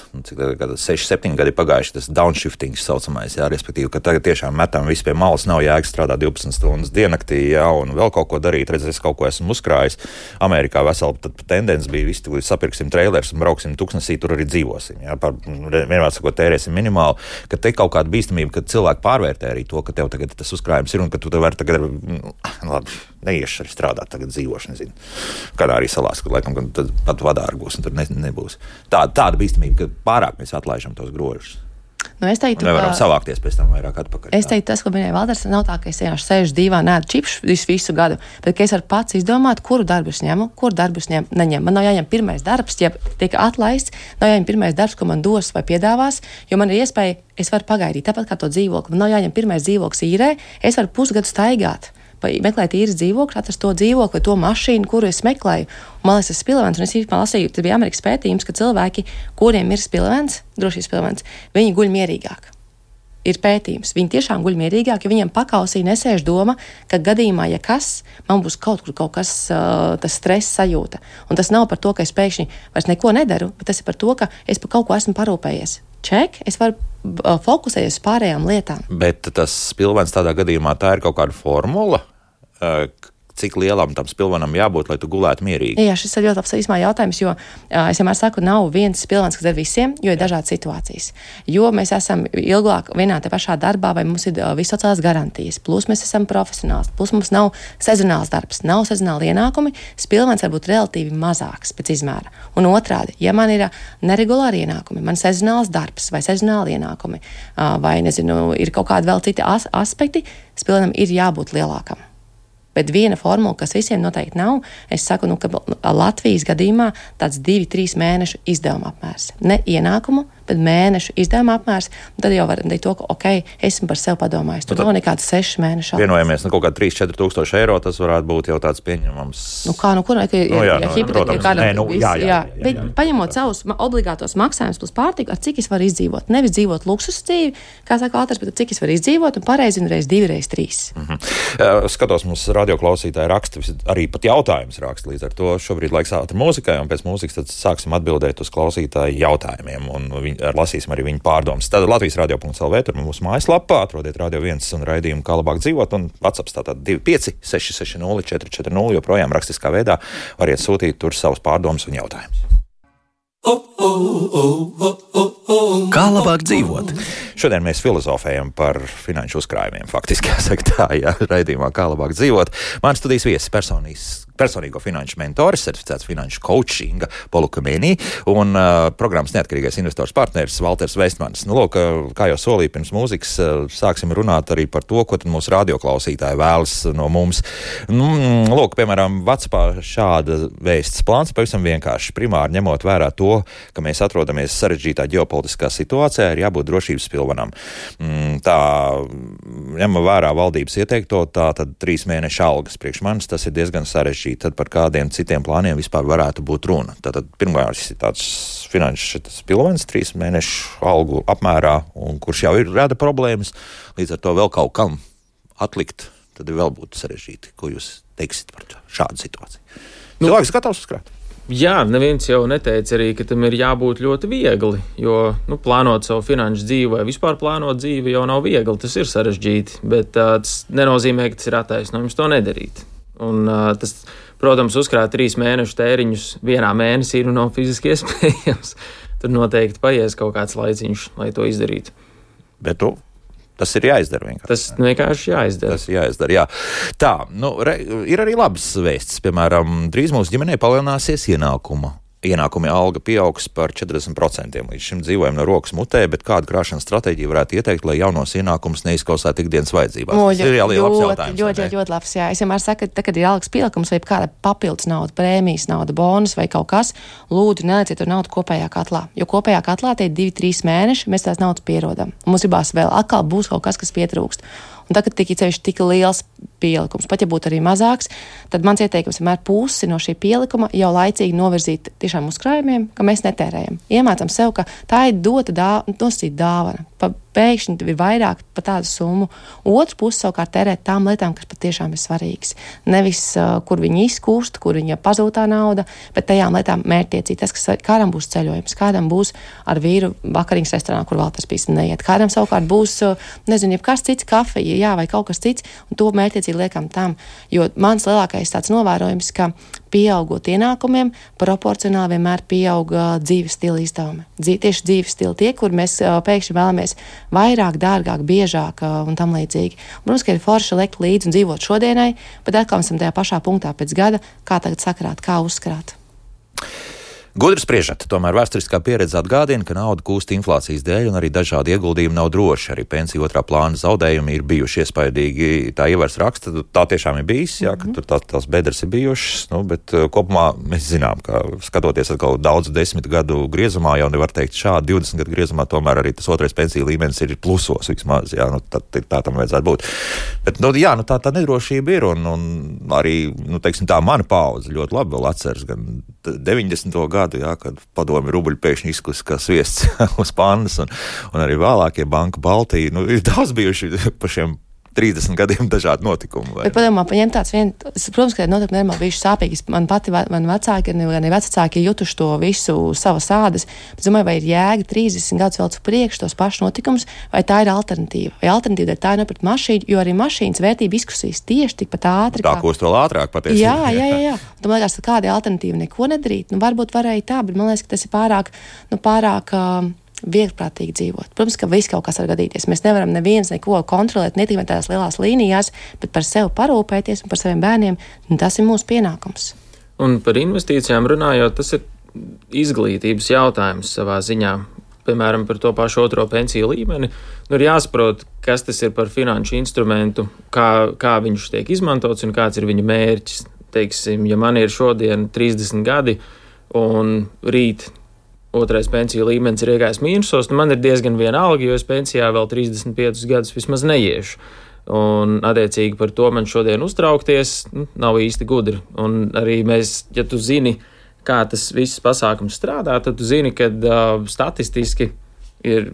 6-7 gadi pagājuši tas downshifting saucamais, respektīvi, ka tagad tiešām metam visu pie malas, nav jēga strādāt 12 stundas diennaktī, un vēl kaut ko darīt, es kaut ko esmu uzkrājis. Amerikā vesela tendence bija, visi sapirksim trailers un brauksim tuksnesī, tur arī dzīvosim, vienmēr sakot, tērēsim minimāli, ka te kaut kāda bīstamība, ka cilvēki pārvērtē arī to, ka tev tagad tas uzkrājums ir un ka tu te vari tagad, labi, neieši arī strādāt tagad dzīvoši, nezinu. Kādā arī salās, kad laikam tad pat vadāri būs, un tur nebūs. Tāda bīstamība, ka pārāk mēs atlaižam tos grožus. Es teiktu, nevaram savākties pēc tam vairāk atpakaļ. Es teiktu, tas, ko minēja Valders, nav tā, ka es vienkārši sēžu dīvānā, ēdu čipšus visu gadu, bet ka es varu pats izdomāt, kuru darbu es ņemu, kuru darbu es neņemu. Man nav jāņem pirmais darbs, ja tiek atlaists, nav jāņem pirmais darbs, ko man dos vai piedāvās, jo man ir iespēja, es varu pagaidīt, tāpat kā to dzīvokli. Man nav jāņem pirmais dzīvoklis īrē, es varu pusgadu staigāt. Meklēt īres dzīvokli, atrast to dzīvokli, to mašīnu, kuru es meklēju. Man liekas, tas ir spilvens, un es īstenībā lasīju, tas bija Amerikas pētījums, ka cilvēki, kuriem ir spilvens, drošības spilvens, viņi guļ mierīgāk. Ir pētījums. Viņi tiešām guļ mierīgāk, jo viņiem pakausī nesēž doma, ka gadījumā, ja kas, man būs kaut kas, tas stress sajūta. Un tas nav par to, ka es pēkšņi vairs neko nedaru, bet tas ir par to, ka es par kaut ko esmu parūpējies. Es varu fokusēties uz pārējām lietām. Bet tas spilvens tādā gadījumā, tā ir kaut kāda formula? Cik lielam tam spilvenam jābūt, lai tu gulētu mierīgi? Jā, šis ir ļoti labs īsumā jautājums, jo es vienmēr saku, nav viens spilvens, kas der visiem, jo ir dažādas situācijas. Jo mēs esam ilgāk vienā te pašā darbā, vai mums ir visas sociālās garantijas, plus mēs esam profesionāls, plus mums nav sezonāls darbs, nav sezonāli ienākumi, spilvens var būt relatīvi mazāks pēc izmēra. Un otrādi, ja man ir neregulāri ienākumi, man sezonāls darbs vai sezonāli ienākumi, vai ir kaut kādi vēl citi aspekti, spilvenam ir jābūt lielākam. Bet viena formula, kas visiem noteikti nav, es saku, ka Latvijas gadījumā tāds 2-3 mēnešu izdevuma apmērs. Ne ienākumu, bet mēnešu izdevuma apmērs. Tad jau varam teikt to, ka, esmu par sevi padomājis. Tur nav nekāds 6 mēnešu. Vienojamies, kaut kā 3-4 tūkstoši eiro, tas varētu būt jau tāds pieņemams. Bet paņemot savus obligātos maksājumus plus pārtiku, ar cik es varu izdzīvot. Nevis dzīvot luksus dzīvi, kā saka Alters, bet cik es varu izdzīvot un pareizi reiz 2, reiz 3. Skatos, mums radioklausītāji raksta, arī pat jautājums raksta, līdz ar to šobrīd laiks ātri mūzikai, un pēc mūzikas tad sāksim atbildēt uz klausītāju jautājumiem, un lasīsim arī viņu pārdomas. Tad Latvijas radio.lv, tur mūsu mājaslapā, atrodiet Radio 1 un raidījumu Kā labāk dzīvot, un WhatsApp tātad 25 660 440, joprojām rakstiskā veidā variet sūtīt tur savus pārdomas un jautājumus. Kā labāk dzīvot? Šodien mēs filozofējam par finanšu uzkrājumiem. Faktiski jāsaka tā, raidījumā Kā labāk dzīvot. Mans studijas viesis personīgo finanšu mentors, certificēts finanšu coachinga Polukamēnī un programmas neatkarīgais investors partneris Valters Veistmanis. Lūk, kā jau solīju pirms mūzikas, sāksim runāt arī par to, ko tad mūsu radioklausītāji vēlas no mums. Lūk, piemēram, WhatsAppā šāda vēsts plāns pavisam vienkārši. Primāri ņemot vērā to, ka mēs atrodamies sarežģītā ģeopolitiskā situācijā, ir jābūt drošības pilvenam. Tā ņemam vērā valdības ieteikto, tā tad 3 mēnešu algas. Priekš manis tas ir diezgan sarežģīti. Tad par kādiem citiem plāniem vispār varētu būt runa. Tātad pirmkārt ir tāds finanšu pilvens 3 mēnešu algu apmērā, un kurš jau rada problēmas, līdz ar to vēl kaut kam atlikt, tad vēl būtu sarežģīti. Ko jūs teiksiet par šādu situāciju? Cilvēks gatavs uzkrāt? Jā, neviens jau neteica arī, ka tam ir jābūt ļoti viegli, jo plānot savu finanšu dzīvi vai vispār plānot dzīvi jau nav viegli, tas ir sarežģīti, bet tas nenozīmē, ka tas ir attaisnojums to nedarīt. Un tas, protams, uzkrāt 3 mēnešu tēriņus vienā mēnesī nav fiziski iespējams. Tur noteikti paies kaut kāds laiciņš, lai to izdarītu. Bet tas ir jāizdara vienkārši. Tas vienkārši jāizdara. Tas jāizdara, jā. Tā, ir arī labas vēstis. Piemēram, drīz mūsu ģimenē palielināsies ienākumi alga pieaugs par 40%. Līdz šim dzīvojam no rokas mutē, bet kādu krāšanas stratēģiju varētu ieteikt, lai jaunos ienākumus neizkausētu ikdienas vajadzībās? Tas ir labs jautājums. Ļoti labs, jā. Es vienmēr saku, ka kad ir algas pielikums vai kāda papildus nauda, prēmijas nauda, bonus vai kaut kas, lūdzu nelieciet to naudu kopējā katlā. Jo kopējā katlā tie 2-3 mēneši mēs tās naudas pierodam. Mums gribās vēl atkal būs kaut kas pietrūkst. Un tagad tik liels pielikums, pat ja būtu arī mazāks, tad mans ieteikums vienmēr pusi no šī pielikuma jau laicīgi novirzīt tiešām uzkrājumiem, ka mēs netērējam. Iemācam sev, ka tā ir dota dāvana. Pēkšņi ir vairāk par tādu summu. Otru pusi savukārt tērēt tām lietām, kas patiešām ir svarīgas. Nevis, kur viņi izkūst, kur viņa pazūtā nauda, bet tajām lietām mērķtiecīgi. Tas, kas kādam būs ceļojums, kādam būs ar vīru vakariņas restorānā, kur Valters pīs neiet. Kādam savukārt būs, jebkas cits kafija, vai kaut kas cits, un to mērķtiecīgi liekam tam. Jo mans lielākais tāds novērojums, ka pieaugot ienākumiem, proporcionāli vienmēr pieauga dzīves stila izdevumi. Tieši dzīves stila tie, kur mēs pēkšņi vēlamies vairāk, dārgāk, biežāk un tam līdzīgi. Protams, ka ir forši liekt līdzi un dzīvot šodienai, bet atkal esam tajā pašā punktā pēc gada, kā tagad sakrāt, kā uzkrāt. Gudri spriežat, tomēr vēsturiskā pieredze atgādina, ka nauda kūst inflācijas dēļ un arī dažādi ieguldījumi nav droši. Arī pensiju otrā plāna zaudējumi ir bijuši iespaidīgi. Tā Ievars raksta, tā tiešām ir bijis, jā, ka tur tās bedres ir bijušas, bet kopumā mēs zinām, ka skatoties atkal daudz 10 gadu griezumā, jau nevar teikt šādi 20 gadu griezumā, tomēr arī tas otrais pensiju līmenis ir plusos vismaz, jā, tā tam vajadzētu būt. Bet, tā nedrošība ir un arī, teiksim tā, mana paudze ļoti labi vēl atceras gan 90. gadu, kad padomi rubļi pēkšņi izklisa kā sviests uz pannas, un arī vēlākie Banka Baltija. Ir daudz bijuši pa šiem 30 gadiem dažādi notikumi. Bet padomā, paņem tāds protams, ka notikumi normāli bijuši sāpīgi. Man vecāki, gan vecāki jutuši to visu savas ādas. Bet domāju, vai ir jēga 30 gadus vēl uz priekšu tos pašus notikumus, vai tā ir alternatīva? Vai alternatīva ir tā nopirkt mašīnu, jo arī mašīnas vērtība izkusīs tieši tikpat ātri. Tā kūst vēl ātrāk patiesībā. Jā. Man liekas, ka kāda alternatīva neko nedarīt. Varbūt varēja tā, bet man liekas, ka tas ir pārāk vieglprātīgi dzīvot. Protams, ka viss kaut kas var gadīties. Mēs nevaram neviens neko kontrolēt, ne tikai tādās lielās līnijās, bet par sevi parūpēties un par saviem bērniem. Tas ir mūsu pienākums. Un par investīcijām runājot, tas ir izglītības jautājums savā ziņā. Piemēram, par to pašu otro pensiju līmeni. Ir jāsaprot, kas tas ir par finanšu instrumentu, kā viņš tiek izmantots un kāds ir viņa mērķis. Teiksim, ja man ir šodien 30 gadi un rīt otrais pensiju līmenis ir iegājis mīnusos, tad man ir diezgan vienalga, jo es pensijā vēl 35 gadus vismaz neiešu. Un, attiecīgi, par to man šodien uztraukties nav īsti gudri. Un arī ja tu zini, kā tas viss pasākums strādā, tad tu zini, ka statistiski ir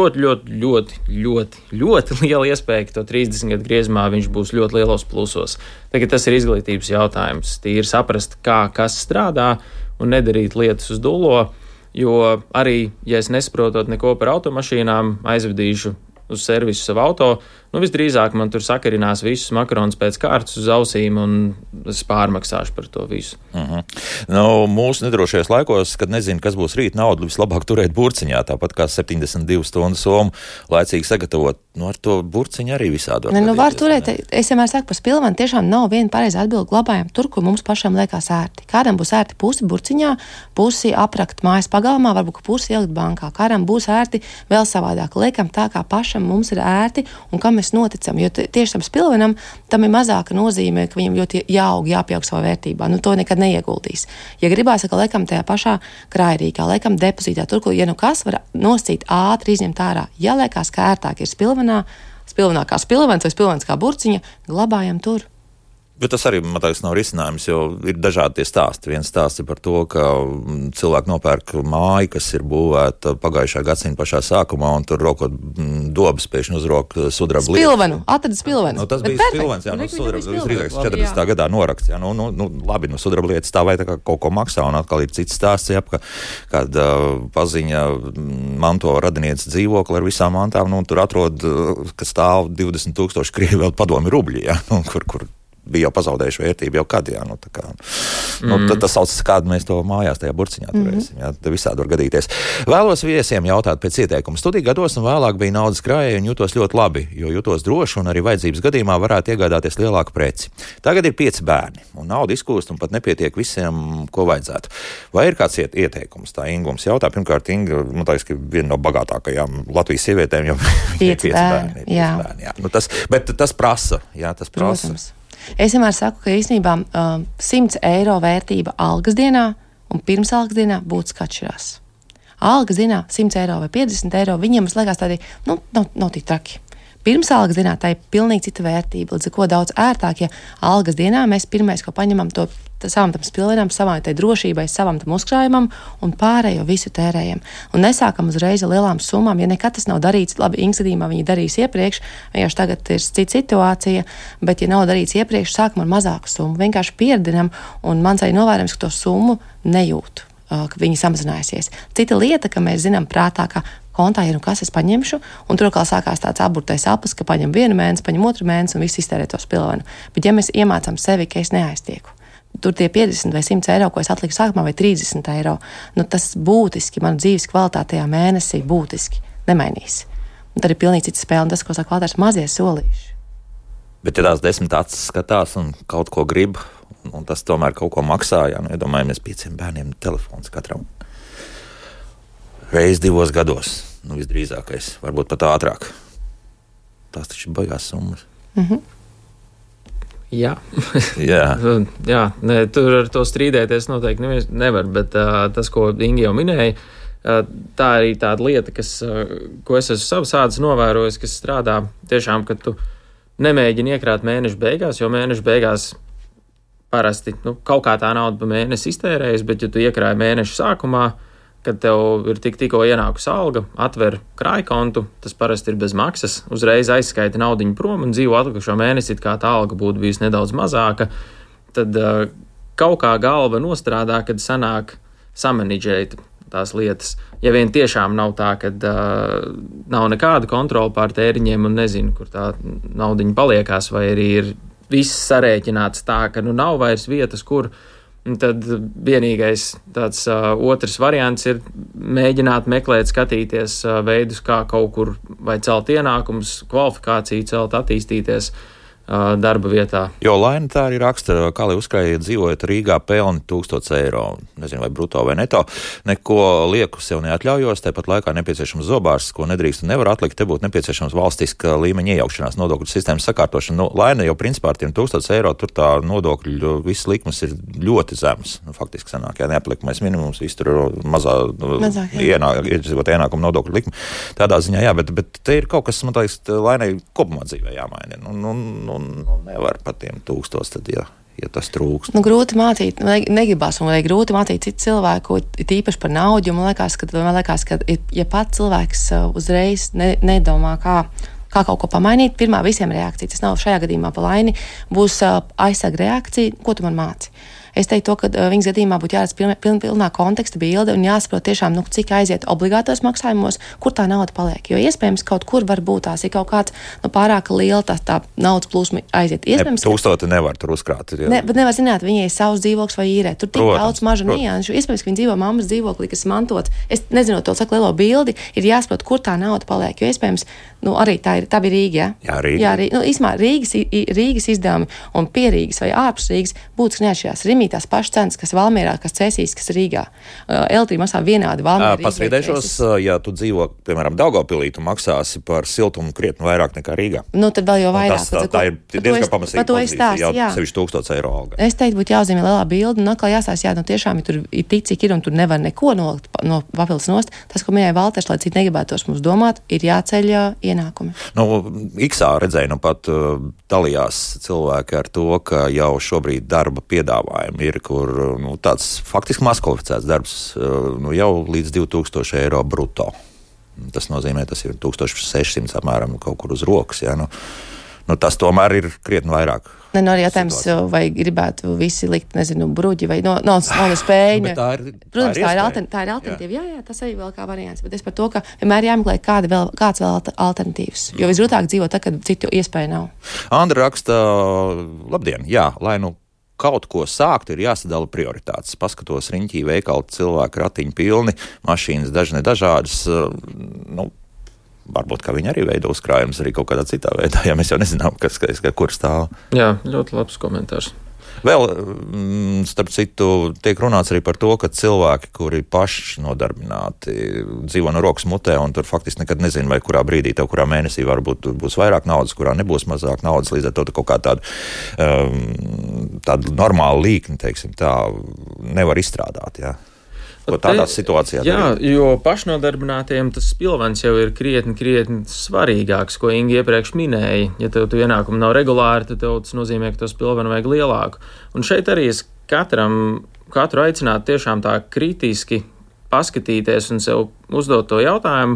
ļoti liela iespēja, ka to 30 gadu griezumā viņš būs ļoti lielos plusos. Tagad tas ir izglītības jautājums. Tīri saprast, kas strādā un nedarīt lietas uz dullo, jo arī, ja es nesaprotot neko par automašīnām, aizvedīšu uz servisu savu auto, visdrīzāk man tur sakarinās visus makaronus pēc kārtas uz ausīm un es pārmaksāšu par to visu. Mūsu nedrošajos laikos, kad nezinu, kas būs rīt, naudu vislabāk turēt burciņā, tāpat kā 72 stundu somu laicīgi sagatavot. Ar to burciņu arī visādi var turēt. Es vienmēr saku par spilvenu, tiešām nav viena pareiza atbilde, glabājam tur, kur mums pašam liekas ērti. Kādam būs ērti pusi burciņā, pusi aprakt mājas pagalmā, varbūt pusi ielikt bankā. Kādam būs ērti vēl savādāk. Liekam tā, kā pašam mums ir ērti un kam mēs noticam, jo tieši tam spilvenam tam ir mazāka nozīme, ka viņam ļoti jāpieaug savā vērtībā. To nekad neieguldīs. Ja gribās, ka liekam tajā pašā krājrīkā, liekam depozītā, tur, kur, kas var noscīt ātri izņemt ārā. Ja liekas, ka ērtāk ir spilvenā kā spilvens vai spilvens kā burciņa, glabājam tur. Bet tas arī, man liekas, nav risinājums, jo ir dažādi tie stāsti. Viens stāsts ir par to, ka cilvēki nopērk māju, kas ir būvēta pagājušā gadsimta pašā sākumā, un tur rokot dobas pēkšņi uzrok sudraba lietu. Spilvenu, atrada spilvenu. Tas bija spilvens, sudraba, visdrīzāk 40. gadā norakts. Labi, sudraba lietas tā vai tā kā kaut ko maksā, un atkal ir cits stāsts, kad paziņa manto radinieci dzīvokli ar visām mantām, tur atrod, ka stāv 20,000 krievi vēl padomi rubļi, kur bija jau pazaudējuši vērtību jau kad, tas saucas, kādu mēs to mājās tajā burciņā turēsim, te visādi var gadīties. Vēlos viesiem jautāt pēc ieteikuma. Studiju gados un vēlāk bija naudas krājēji un jutos ļoti labi, jo jutos droši un arī vajadzības gadījumā varētu iegādāties lielāku preci. Tagad ir 5 bērni un nauda izkūst un pat nepietiek visiem, ko vajadzētu. Vai ir kāds ieteikums? Tā Ingums jautā. Pirmkārt, Inga, man liekas, ka viena no bagātākajām Latvijas sievietēm, jo 5 bērni. Bet tas prasa, tas prasa. Protams. Es vienmēr saku, ka īstenībā 100 eiro vērtība algas dienā un pirms algas dienā būtu atšķirās. Algas dienā 100 eiro vai 50 eiro, viņiem liekas tādi, nav tik traki. Pirms algas dienā tā ir pilnīgi cita vērtība, līdz ar ko daudz ērtāk, ja algas dienā mēs pirmais, ko paņemam to savam tam spilvenam, savam tai drošībai, savam tam uzkrājumam un pārējo visu tērējam. Un nesākam uzreiz ar lielām summām, ja nekad tas nav darīts, labi, Ingas gadījumā viņi darīs iepriekš, vienkārši tagad ir cita situācija, bet ja nav darīts iepriekš, sākam ar mazāku summu, vienkārši pieredinam, un mans arī novērojums, ka to summu nejūtu, ka viņi samazinājusies. Cita lieta, ka mēs zinām prātā, ka kontā ir kas es paņemšu, un tur kā sākās tāds aburtais aplis, ka paņem 1 mēnesi, paņem 2 mēnesi un viss iztērē to spilvenu. Bet ja mēs iemācām sevi, ka es neaiztieku, tur tie 50 vai 100 eiro, ko es atliku sākumā, vai 30 eiro, tas būtiski manu dzīves kvalitātajā mēnesī būtiski nemainīs. Un tad ir pilnīgi cita spēle, un tas, ko saka Valters, mazie solīši. Bet ja tās 10 acis skatās un kaut ko grib, un tas tomēr kaut ko maksā, iedomājamies 5 bērniem telefons katram. Reiz 2 gados, visdrīzākais, varbūt pat ātrāk. Tās taču ir baigās summas. Jā. Jā, tur ar to strīdēties noteikti nevar, bet tas, ko Inga jau minēja, tā arī tāda lieta, ko es esmu savas ādas novērojis, kas strādā tiešām, ka tu nemēģini iekrāt mēneša beigās, jo mēneša beigās parasti kaut kā tā nauda pa mēnesi iztērējas, bet ja tu iekrāji mēneša sākumā, kad tev ir tikko ienākusi alga, atver krājkontu, tas parasti ir bez maksas, uzreiz aizskaita naudiņu prom un dzīvo atlikušo mēnesi, kā tā alga būtu bijusi nedaudz mazāka, tad kaut kā galva nostrādā, kad sanāk samanidžēt tās lietas. Ja vien tiešām nav tā, kad nav nekāda kontrola pār tēriņiem un nezinu, kur tā naudiņa paliekās, vai arī ir viss sarēķināts tā, ka nav vairs vietas, kur. Un tad vienīgais tāds otrs variants ir mēģināt meklēt, skatīties veidus, kā kaut kur vai celt ienākumus, kvalifikāciju celt, attīstīties. darba vietā. Jo Laina tā arī raksta, kā lai uzkrājiet dzīvojot Rīgā pelni 1000 eiro, nezinu vai bruto vai neto, neko lieku sev neatļaujos, tāpat laikā nepieciešams zobārs, ko nedrīkst un nevar atlikt, te būtu nepieciešams valstiska līmeņa iejaukšanās nodokļu sistēmas sakārtošana. Nu, Laina jau principā ar tiem 1000 eiro, tur tā nodokļu visas likmes ir ļoti zemes. Nu, faktiski sanāk, neaplikumais minimums, viss tur iedzīvot ienākumu nodokļu likmi. Tādā ziņā, jā, bet te ir kaut kas, man liekas, Lainai kopumā dzīvē jāmaina. Nevar pat tiem 1000, tad, ja tas trūkst. Grūti mācīt, negribas, un grūti mācīt citu cilvēku, tīpaši par naudu, jo man liekas, ka ja pats cilvēks uzreiz nedomā, kā kaut ko pamainīt, pirmā visiem reakcija, tas nav šajā gadījumā pa Laini, būs aizsarga reakcija, ko tu man māci. Es teiktu to, ka viņas gadījumā būtu jāredz pilnā konteksta bilde un jāsaprot tiešām, cik aiziet obligātos maksājumos, kur tā nauda paliek. Jo iespējams kaut kur var būt tās, ir kaut kāds pārāk liela tā naudas plūsma aiziet. Iespējams, 1000 nevar tur uzkrāt. Bet nevar zināt, viņai ir savs dzīvoklis vai īrē. Tur tik daudz maža nianšu. Iespējams, ka viņa dzīvo mammas dzīvoklī, kas mantot. Es nezinu to saku lielo bildi, ir jāsaprot, kur tā nauda paliek. Jo iespējams, arī tā bija Rīga, jā? Jā, Rīga. Īsumā Rīgas izdevumi un pie Rīgas vai ārpus Rīgas būtiski neatšķirās. Tās pašas cenas, kas Valmierā, kas Cēsīs, kas Rīgā. Elektrība maksā vienādi Valmierā. Pasviedēšos, ja tu dzīvo, piemēram, Daugavpilī, tu maksāsi par siltumu krietni vairāk nekā Rīgā. Tad vēl jau vairāk. Tā ir diezgan pamasīga pozīcija, jau sevišķi 1000 eiro alga. Es teiktu, būtu jāuzzīmē lielā bilde, un atkal jāsās, tiešām, ja tur ir tik, cik ir, un tur nevar neko nolikt no papildus nost, tas, ko minēja Valters, lai citi negribētos mums domāt, ir jāceļ ienākumi. Iksā redzēju, pat dalījās cilvēki ar to, ka jau šobrīd darba piedāvājumi ir, kur tāds faktiski mazkvalificēts darbs jau līdz 2000 eiro bruto. Tas nozīmē, tas ir 1600 apmēram kaut kur uz rokas. Ja? Tas tomēr ir krietni vairāk. Arī jautājums, vai gribētu visi likt, bruģi vai nav spēja. Protams, tā ir alternatīva. Jā, tas arī vēl kā variants. Bet es par to, ka vienmēr jāmeklē kāds vēl alternatīvs. Jo visgrūtāk dzīvo tad, kad citu iespēju nav. Andra raksta, labdien, jā, lai kaut ko sākt, ir jāsadala prioritātes. Paskatos riņķī veikalu cilvēku ratiņu pilni, mašīnas dažne dažādas, varbūt, ka viņi arī veido uzkrājumus arī kaut kādā citā veidā, ja mēs jau nezinām, kur stāv. Jā, ļoti labs komentārs. Vēl, starp citu, tiek runāts arī par to, ka cilvēki, kuri paši nodarbināti, dzīvo no rokas mutē un tur faktiski nekad nezinu, vai kurā brīdī tev, kurā mēnesī varbūt būs vairāk naudas, kurā nebūs mazāk naudas, līdz ar to kaut kā tādu normālu līkni, teiksim tā, nevar izstrādāt, jā. Ko tādās situācijās? Jā, jo pašnodarbinātiem tas pilvens jau ir krietni svarīgāks, ko Inga iepriekš minēja. Ja tev ienākumi nav regulāri, tad tev tas nozīmē, ka tos pilvenu vajag lielāku. Un šeit arī es katru aicinātu tiešām tā kritiski paskatīties un sev uzdot to jautājumu,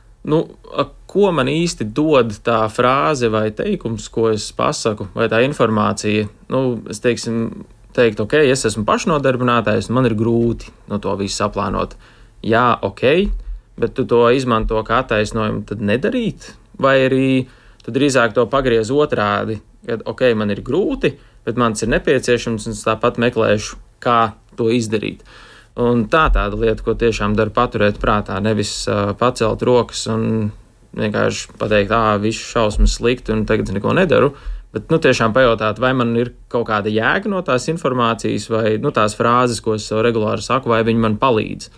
ko man īsti dod tā frāze vai teikums, ko es pasaku, vai tā informācija. Es teikt, ok, es esmu pašnodarbinātājs, un man ir grūti no to visu saplānot. Jā, ok, bet tu to izmanto kā attaisnojumu, tad nedarīt? Vai arī tu drīzāk to pagriez otrādi, kad ok, man ir grūti, bet man tas ir nepieciešams, un es tāpat meklēšu, kā to izdarīt. Un tāda lieta, ko tiešām dara paturēt prātā, nevis pacelt rokas un vienkārši pateikt, visu šausmas slikti, un tagad es neko nedaru. Bet tiešām pajautāt, vai man ir kaut kāda jēga no tās informācijas, vai tās frāzes, ko es sev regulāri saku, vai viņi man palīdz.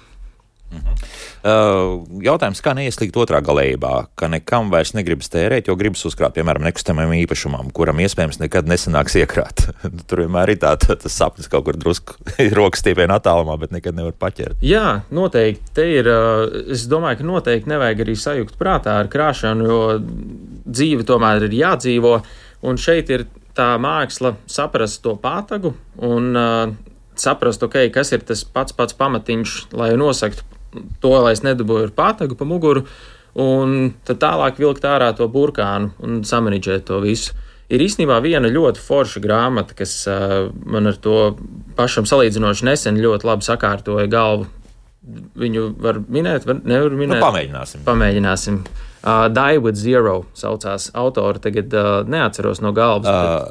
Jautājums, kā neieslīgt otrā galējībā, ka nekam vairs negribas tērēt, jo gribas uzkrāt, piemēram, nekustamajam īpašumam, kuram iespējams nekad nesanāks iekrāt. Tur vienmēr ir tas sapnis kaut kur drusku rokas stiepienu attālumā, bet nekad nevar paķert. Jā, noteikti. Te ir, es domāju, ka noteikti nevajag arī sajūgt prātā ar krāšanu, jo dzīve tomēr ir jādzīvo. Un šeit ir tā māksla saprast to pātagu un saprast, ok, kas ir tas pats pamatiņš, lai nosaktu to, lai es nedabūju ar pātagu pa muguru, un tad tālāk vilkt ārā to burkānu un samanidžēt to visu. Ir īstenībā viena ļoti forša grāmata, kas man ar to pašam salīdzinoši nesen ļoti labi sakārtoja galvu. Viņu var minēt, nevar minēt? Pamēģināsim. Die with Zero saucās autori, tagad neatceros no galvas.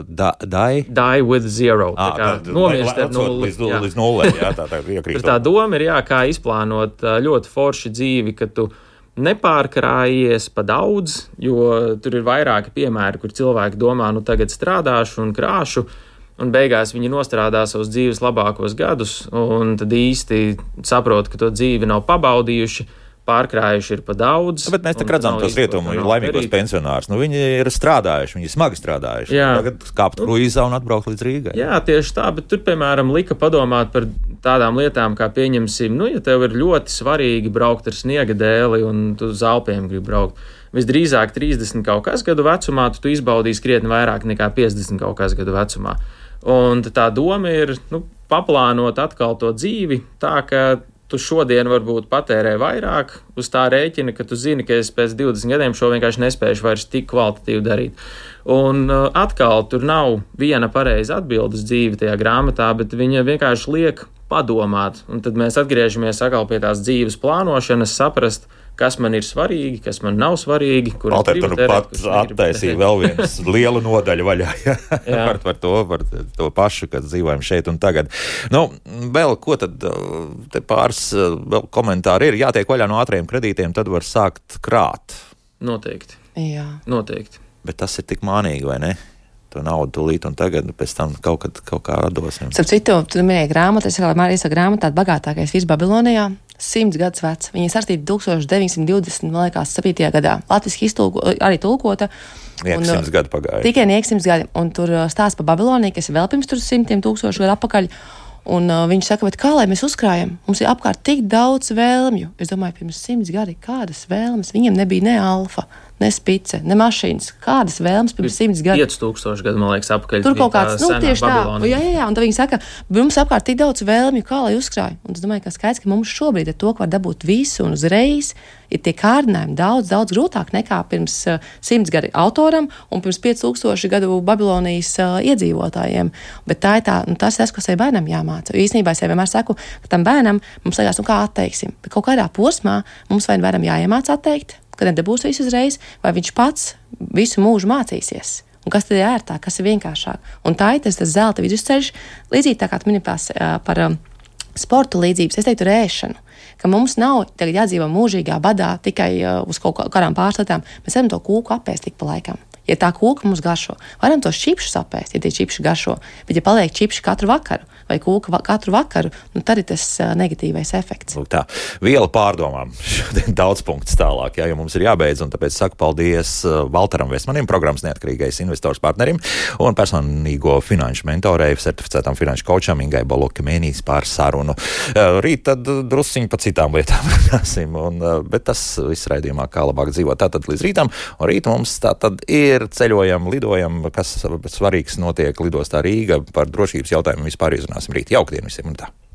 Die with Zero. Nomirst ar nulli. Līdz nullē, jā, tā iekrīt. Tā doma ir, kā izplānot ļoti forši dzīvi, ka tu nepārkrājies pa daudz, jo tur ir vairāki piemēri, kur cilvēki domā, nu tagad strādāšu un krāšu, un beigās viņi nostrādā savus dzīves labākos gadus, un tad īsti saprot, ka to dzīvi nav pabaudījuši, pārkrājuši ir pa daudz. Bet mēs tā redzam tos rietumu laimīgos pensionārus. Nu, viņi ir strādājuši, viņi smagi strādājuši. Jā. Tagad kāpt kruīzā un atbraukt līdz Rīgai. Jā, tieši tā, bet tur, piemēram, lika padomāt par tādām lietām, kā pieņemsim, nu, ja tev ir ļoti svarīgi braukt ar sniega dēli un tu uz Alpiem gribi braukt. Visdrīzāk 30 kaut kas gadu vecumā tu izbaudīsi krietni vairāk nekā 50 kaut kas gadu vecumā. Un tā doma ir, nu, paplānot atkal to dzīvi tā, ka tu šodien varbūt patērē vairāk uz tā rēķina, ka tu zini, ka es pēc 20 gadiem šo vienkārši nespēšu vairs tik kvalitatīvi darīt. Un atkal tur nav viena pareiza atbilde uz dzīvi tajā grāmatā, bet viņa vienkārši liek padomāt. Un tad mēs atgriežamies atkal pie tās dzīves plānošanas, saprast, kas man ir svarīgi, kas man nav svarīgi. Valter, tu pat attaisīja vēl viens lielu nodaļu vaļā par to pašu, kad dzīvojam šeit un tagad. Nu, vēl ko tad, te pāris vēl komentāri ir, jātiek vaļā no ātriem kredītiem, tad var sākt krāt. Noteikti. Jā. Noteikti. Bet tas ir tik mānīgi, vai ne? To naudu tūlīt un tagad, pēc tam kaut kā dosim. Starp citu, tu minēji grāmatu, es vēl Marisa grāmatā bagātākais vīrs Babilonijā, 100 gadus vecs. Viņa sarstīta 1920, man liekas, 7. gadā. Latviski arī tulkota. Nieks 100 gadu pagāja. Tikai nieks 100 gadi. Un tur stāsta par Babiloniju, kas ir vēl pirms tur 100 tūkstošu gadu atpakaļ. Un viņš saka, bet kā lai mēs uzkrājam? Mums ir apkārt tik daudz vēlmju. Es domāju, pirms 100 gadi, kādas vēlmes? Viņiem nebija ne alfa, ne spice, ne mašīnas. Kādas vēlmes pirms 100 gadi? 5000 gadu, man liekas, apakaļ. Tur kaut kāds, nu tieši tā. Jā. Un tad viņi saka, mums apkārt tik daudz vēlmju, kā lai uzkrāj. Un es domāju, ka skaidrs, ka mums šobrīd ar to, ka var dabūt visu un uzreiz, ir tie kārdinājumi daudz grūtāk nekā pirms 100 gadu autoram un pirms 5000 gadu Babilonijas iedzīvotājiem. Bet tā ir tas, ko savai bērnam jāmāca. Īstenībā es vienmēr saku, ka tam bērnam mums liekas, kā atteiksim. Bet kaut kādā posmā mums vai bērnam jāiemāc atteikt, kad nedabūs visu uzreiz, vai viņš pats visu mūžu mācīsies. Un kas tad ir ērtāk, kas ir vienkāršāk. Un tā ir tas zelta vidusceļš, līdzīgi tā kā tu mini par sportu līdzības, es teiktu ēšanu, ka mums nav tagad jādzīvo mūžīgā badā tikai uz kaut kādām pārslietām. Mēs varam to kūku apēst tik pa laikam. Ja tā kūka mums garšo, varam tos čipšus apēst, ja tie čipši garšo, bet ja paliek čipši katru vakaru vai kūka katru vakaru, nu tad ir tas negatīvais efekts. Lūk tā, viela pārdomām. Šodien daudz punktus tālāk, jo mums ir jābeidz, un tāpēc saku paldies Valteram Vestmanim, programmas neatkarīgais investors partnerim un personīgo finanšu mentorei, certificētam finanšu kočam Ingai Balokemēnijas par sarunu. Rīt tad drusciņi pa citām lietām runāsim, bet tas viss raidījumā kā labāk dzīvot. Tātad līdz rītam, un rīt mums tātad ir ceļojam, lidojam, kas svarīgs notiek lidostā Rīga, par drošības jautājumiem vispār izrunāsim rīt. Jauktdien visiem un tā.